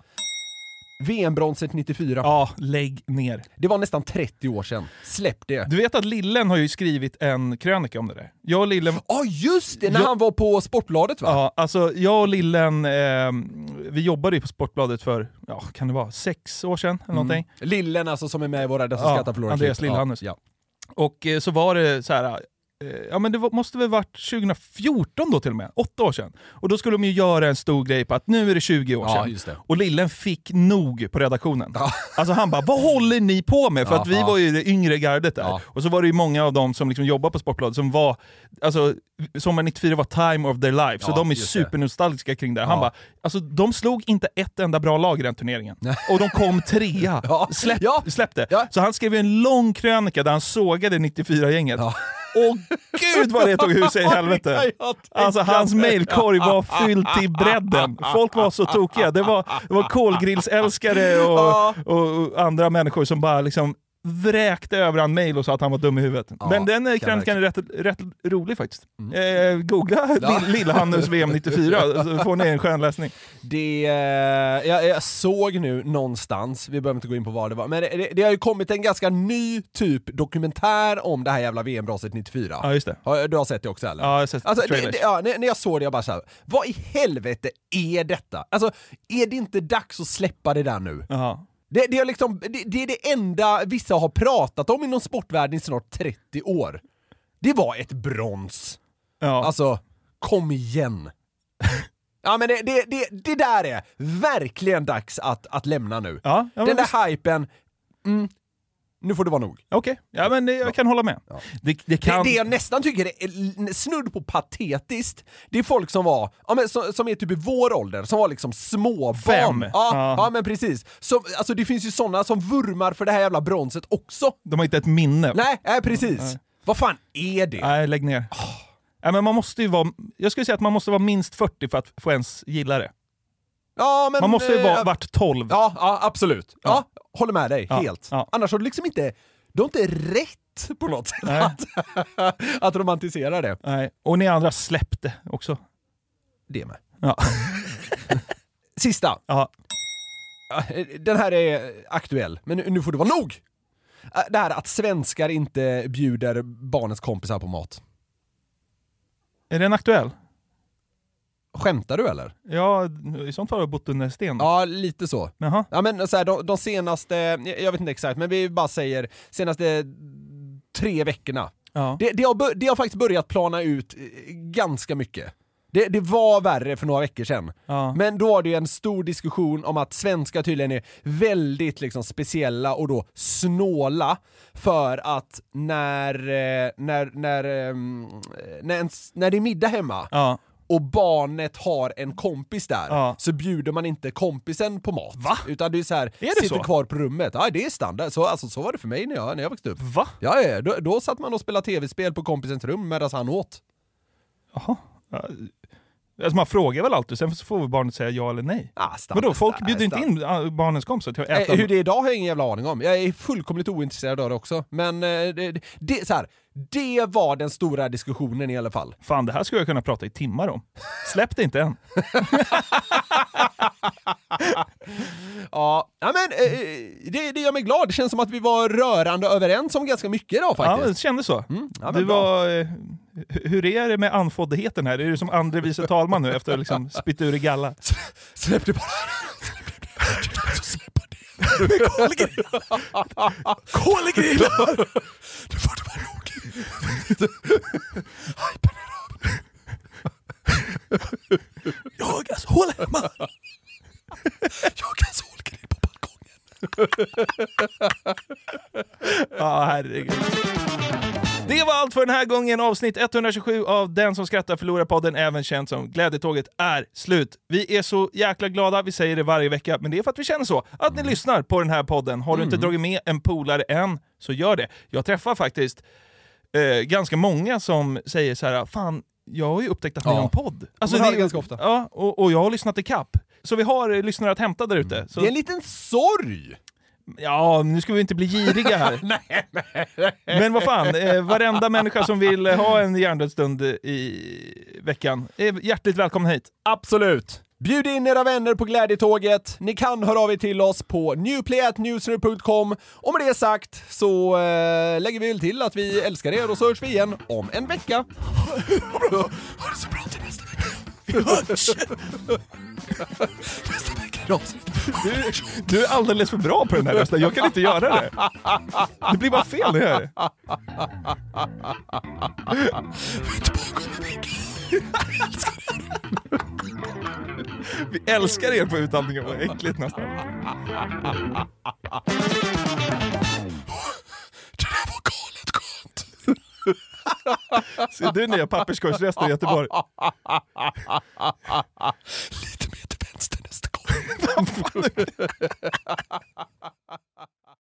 V M-bronset nittiofyra. Ja, lägg ner. Det var nästan trettio år sedan. Släpp det. Du vet att Lillen har ju skrivit en krönika om det där. Jag och Lillen... Ja, oh, just det! När jag... han var på Sportbladet, va? Ja, alltså jag och Lillen, eh, vi jobbade ju på Sportbladet för, ja, kan det vara, sex år sedan eller mm. någonting. Lillen alltså som är med i våra Dessa ja, skrattar förlorar Andreas Lillhannus. Ja. Och eh, så var det så här... Ja, men det var, måste väl varit tjugofjorton då till och med, åtta år sedan. Och då skulle de ju göra en stor grej på att nu är det tjugo år ja, sedan. Just det. Och Lillen fick nog på redaktionen. Ja. Alltså han bara, vad håller ni på med? För ja, att vi ja. var ju det yngre gardet där. Ja. Och så var det ju många av dem som liksom jobbar på Sportbladet som var, alltså Sommar nittiofyra var time of their life. Så ja, de är supernostalgiska kring det. Han ja. bara, alltså de slog inte ett enda bra lag i den turneringen. Och de kom trea. ja. Släpp, ja. Släppte. Ja. Så han skrev en lång krönika där han sågade nittiofyra-gänget. Ja. Och gud vad det tog hus i helvete. Alltså hans mailkorg var fylld till bredden. Folk var så tokiga. Det var, det var kolgrillsälskare och, och andra människor som bara liksom vräkte över en mail och sa att han var dum i huvudet. Ja, men den krönikan är rätt, rätt rolig faktiskt. Mm. Eh, googla ja. Lillhannus V M nittiofyra så får ni en skön läsning. Det, eh, jag, jag såg nu någonstans, vi behöver inte gå in på vad det var, men det, det har ju kommit en ganska ny typ dokumentär om det här jävla V M-braset nittiofyra. Ja, just det. Har, du har sett det också eller? Ja, jag har sett alltså, det, det, ja, när, när jag såg det jag bara så här, vad i helvete är detta? Alltså, är det inte dags att släppa det där nu? Ja. Det, det, är liksom, det, det är det enda vissa har pratat om inom sportvärlden i snart trettio år. Det var ett brons. Ja. Alltså, kom igen. Ja, men det, det, det, det där är verkligen dags att, att lämna nu. Ja, ja, Den men där hypen, mm, nu får det vara nog. Okej, okay. ja men det, jag ja. kan hålla med. Ja. Det, det, kan... det, det jag nästan tycker är snudd på patetiskt, det är folk som var, ja, men, som, som är typ i vår ålder, som var liksom småbarn. Fem. Ja, Ja. ja, men precis. Som, alltså det finns ju sådana som vurmar för det här jävla bronset också. De har inte ett minne. Nej, nej precis. Nej. Vad fan är det? Nej, lägg ner. Oh. Nej, men man måste ju vara, jag skulle säga att man måste vara minst fyrtio för att få ens gilla det. Ja, men, man måste ju vara äh, vart tolv. Ja, ja absolut. Ja. Ja, håller med dig, ja. helt. Ja. Annars har du liksom inte, du har inte rätt på något sätt att, att romantisera det. Nej. Och ni andra släppte också. Det med. Ja. Sista. Ja. Den här är aktuell, men nu får det vara nog. Det här att svenskar inte bjuder barnens kompisar på mat. Är den aktuell? Skämtar du eller? Ja, i sånt fall har jag bott under sten. Ja, lite så. Jaha. Ja, men så här, de, de senaste, jag vet inte exakt, men vi bara säger senaste tre veckorna. Ja. Det, det, har, det har faktiskt börjat plana ut ganska mycket. Det, det var värre för några veckor sedan. Ja. Men då var det ju en stor diskussion om att svenskar tydligen är väldigt liksom speciella och då snåla för att när, när, när, när, en, när det är middag hemma ja. och barnet har en kompis där ja. så bjuder man inte kompisen på mat. Va? Utan det är så här, är det sitter så? kvar på rummet. Ja, det är standard. Så, alltså, så var det för mig när jag, när jag växte upp. Va? Ja, ja då, då satt man och spelade tv-spel på kompisens rum medan han åt. Jaha. Alltså man frågar väl alltid, sen så får barnet säga ja eller nej. Ah, men då folk bjuder inte in barnens kompisar till att äta. Eh, hur det är idag har jag ingen jävla aning om. Jag är fullkomligt ointresserad av det också. Men eh, det, det, så här, det var den stora diskussionen i alla fall. Fan, det här skulle jag kunna prata i timmar om. Släpp det inte än. Ja, men eh, det, det gör mig glad. Det känns som att vi var rörande överens om ganska mycket idag faktiskt. Ja, det kändes så. Mm, ja, du var, eh, hur är det med anfoddheten här? Är du som andre vice talman nu efter att liksom spytt ur i galla? Släpp det bara. Kolgrillar! Det får det vara nog. Hypen är av. Jag har sol hemma. Jag har solgrill på balkongen. Ja, herregud. Det var allt för den här gången. Avsnitt etthundratjugosju av Den som skrattar förlorar podden, även känd som Glädjetåget, är slut. Vi är så jäkla glada, vi säger det varje vecka, men det är för att vi känner så. Att ni mm. lyssnar på den här podden. Har du inte mm. dragit med en polare än, så gör det. Jag träffar faktiskt eh, ganska många som säger så här: fan, jag har ju upptäckt att ni ja. har en podd. Alltså, det är ganska ofta. Ja, och, och jag har lyssnat i kapp. Så vi har lyssnare att hämta där ute. Så... Det är en liten sorg! Ja, nu ska vi inte bli giriga här. nej, nej. Men vad fan, eh, varenda människa som vill ha en hjärndödsstund i veckan är hjärtligt välkommen hit. Absolut. Bjud in era vänner på Glädjetåget. Ni kan höra av er till oss på newplay at newsner punkt com. Och med det sagt så äh, lägger vi väl till att vi älskar er och så hörs vi igen om en vecka. Ha det så bra till nästa vecka. Vi hörs! Nästa vecka är du, du är alldeles för bra på den här rösten. Jag kan inte göra det. Det blir bara fel nu här. Vi är tillbaka om en vecka. Vi älskar er på utandningen. Vad äckligt nästan. Det där var galet skönt. Ser du nya papperskorgsrester i Göteborg? Lite mer till vänster nästa gång.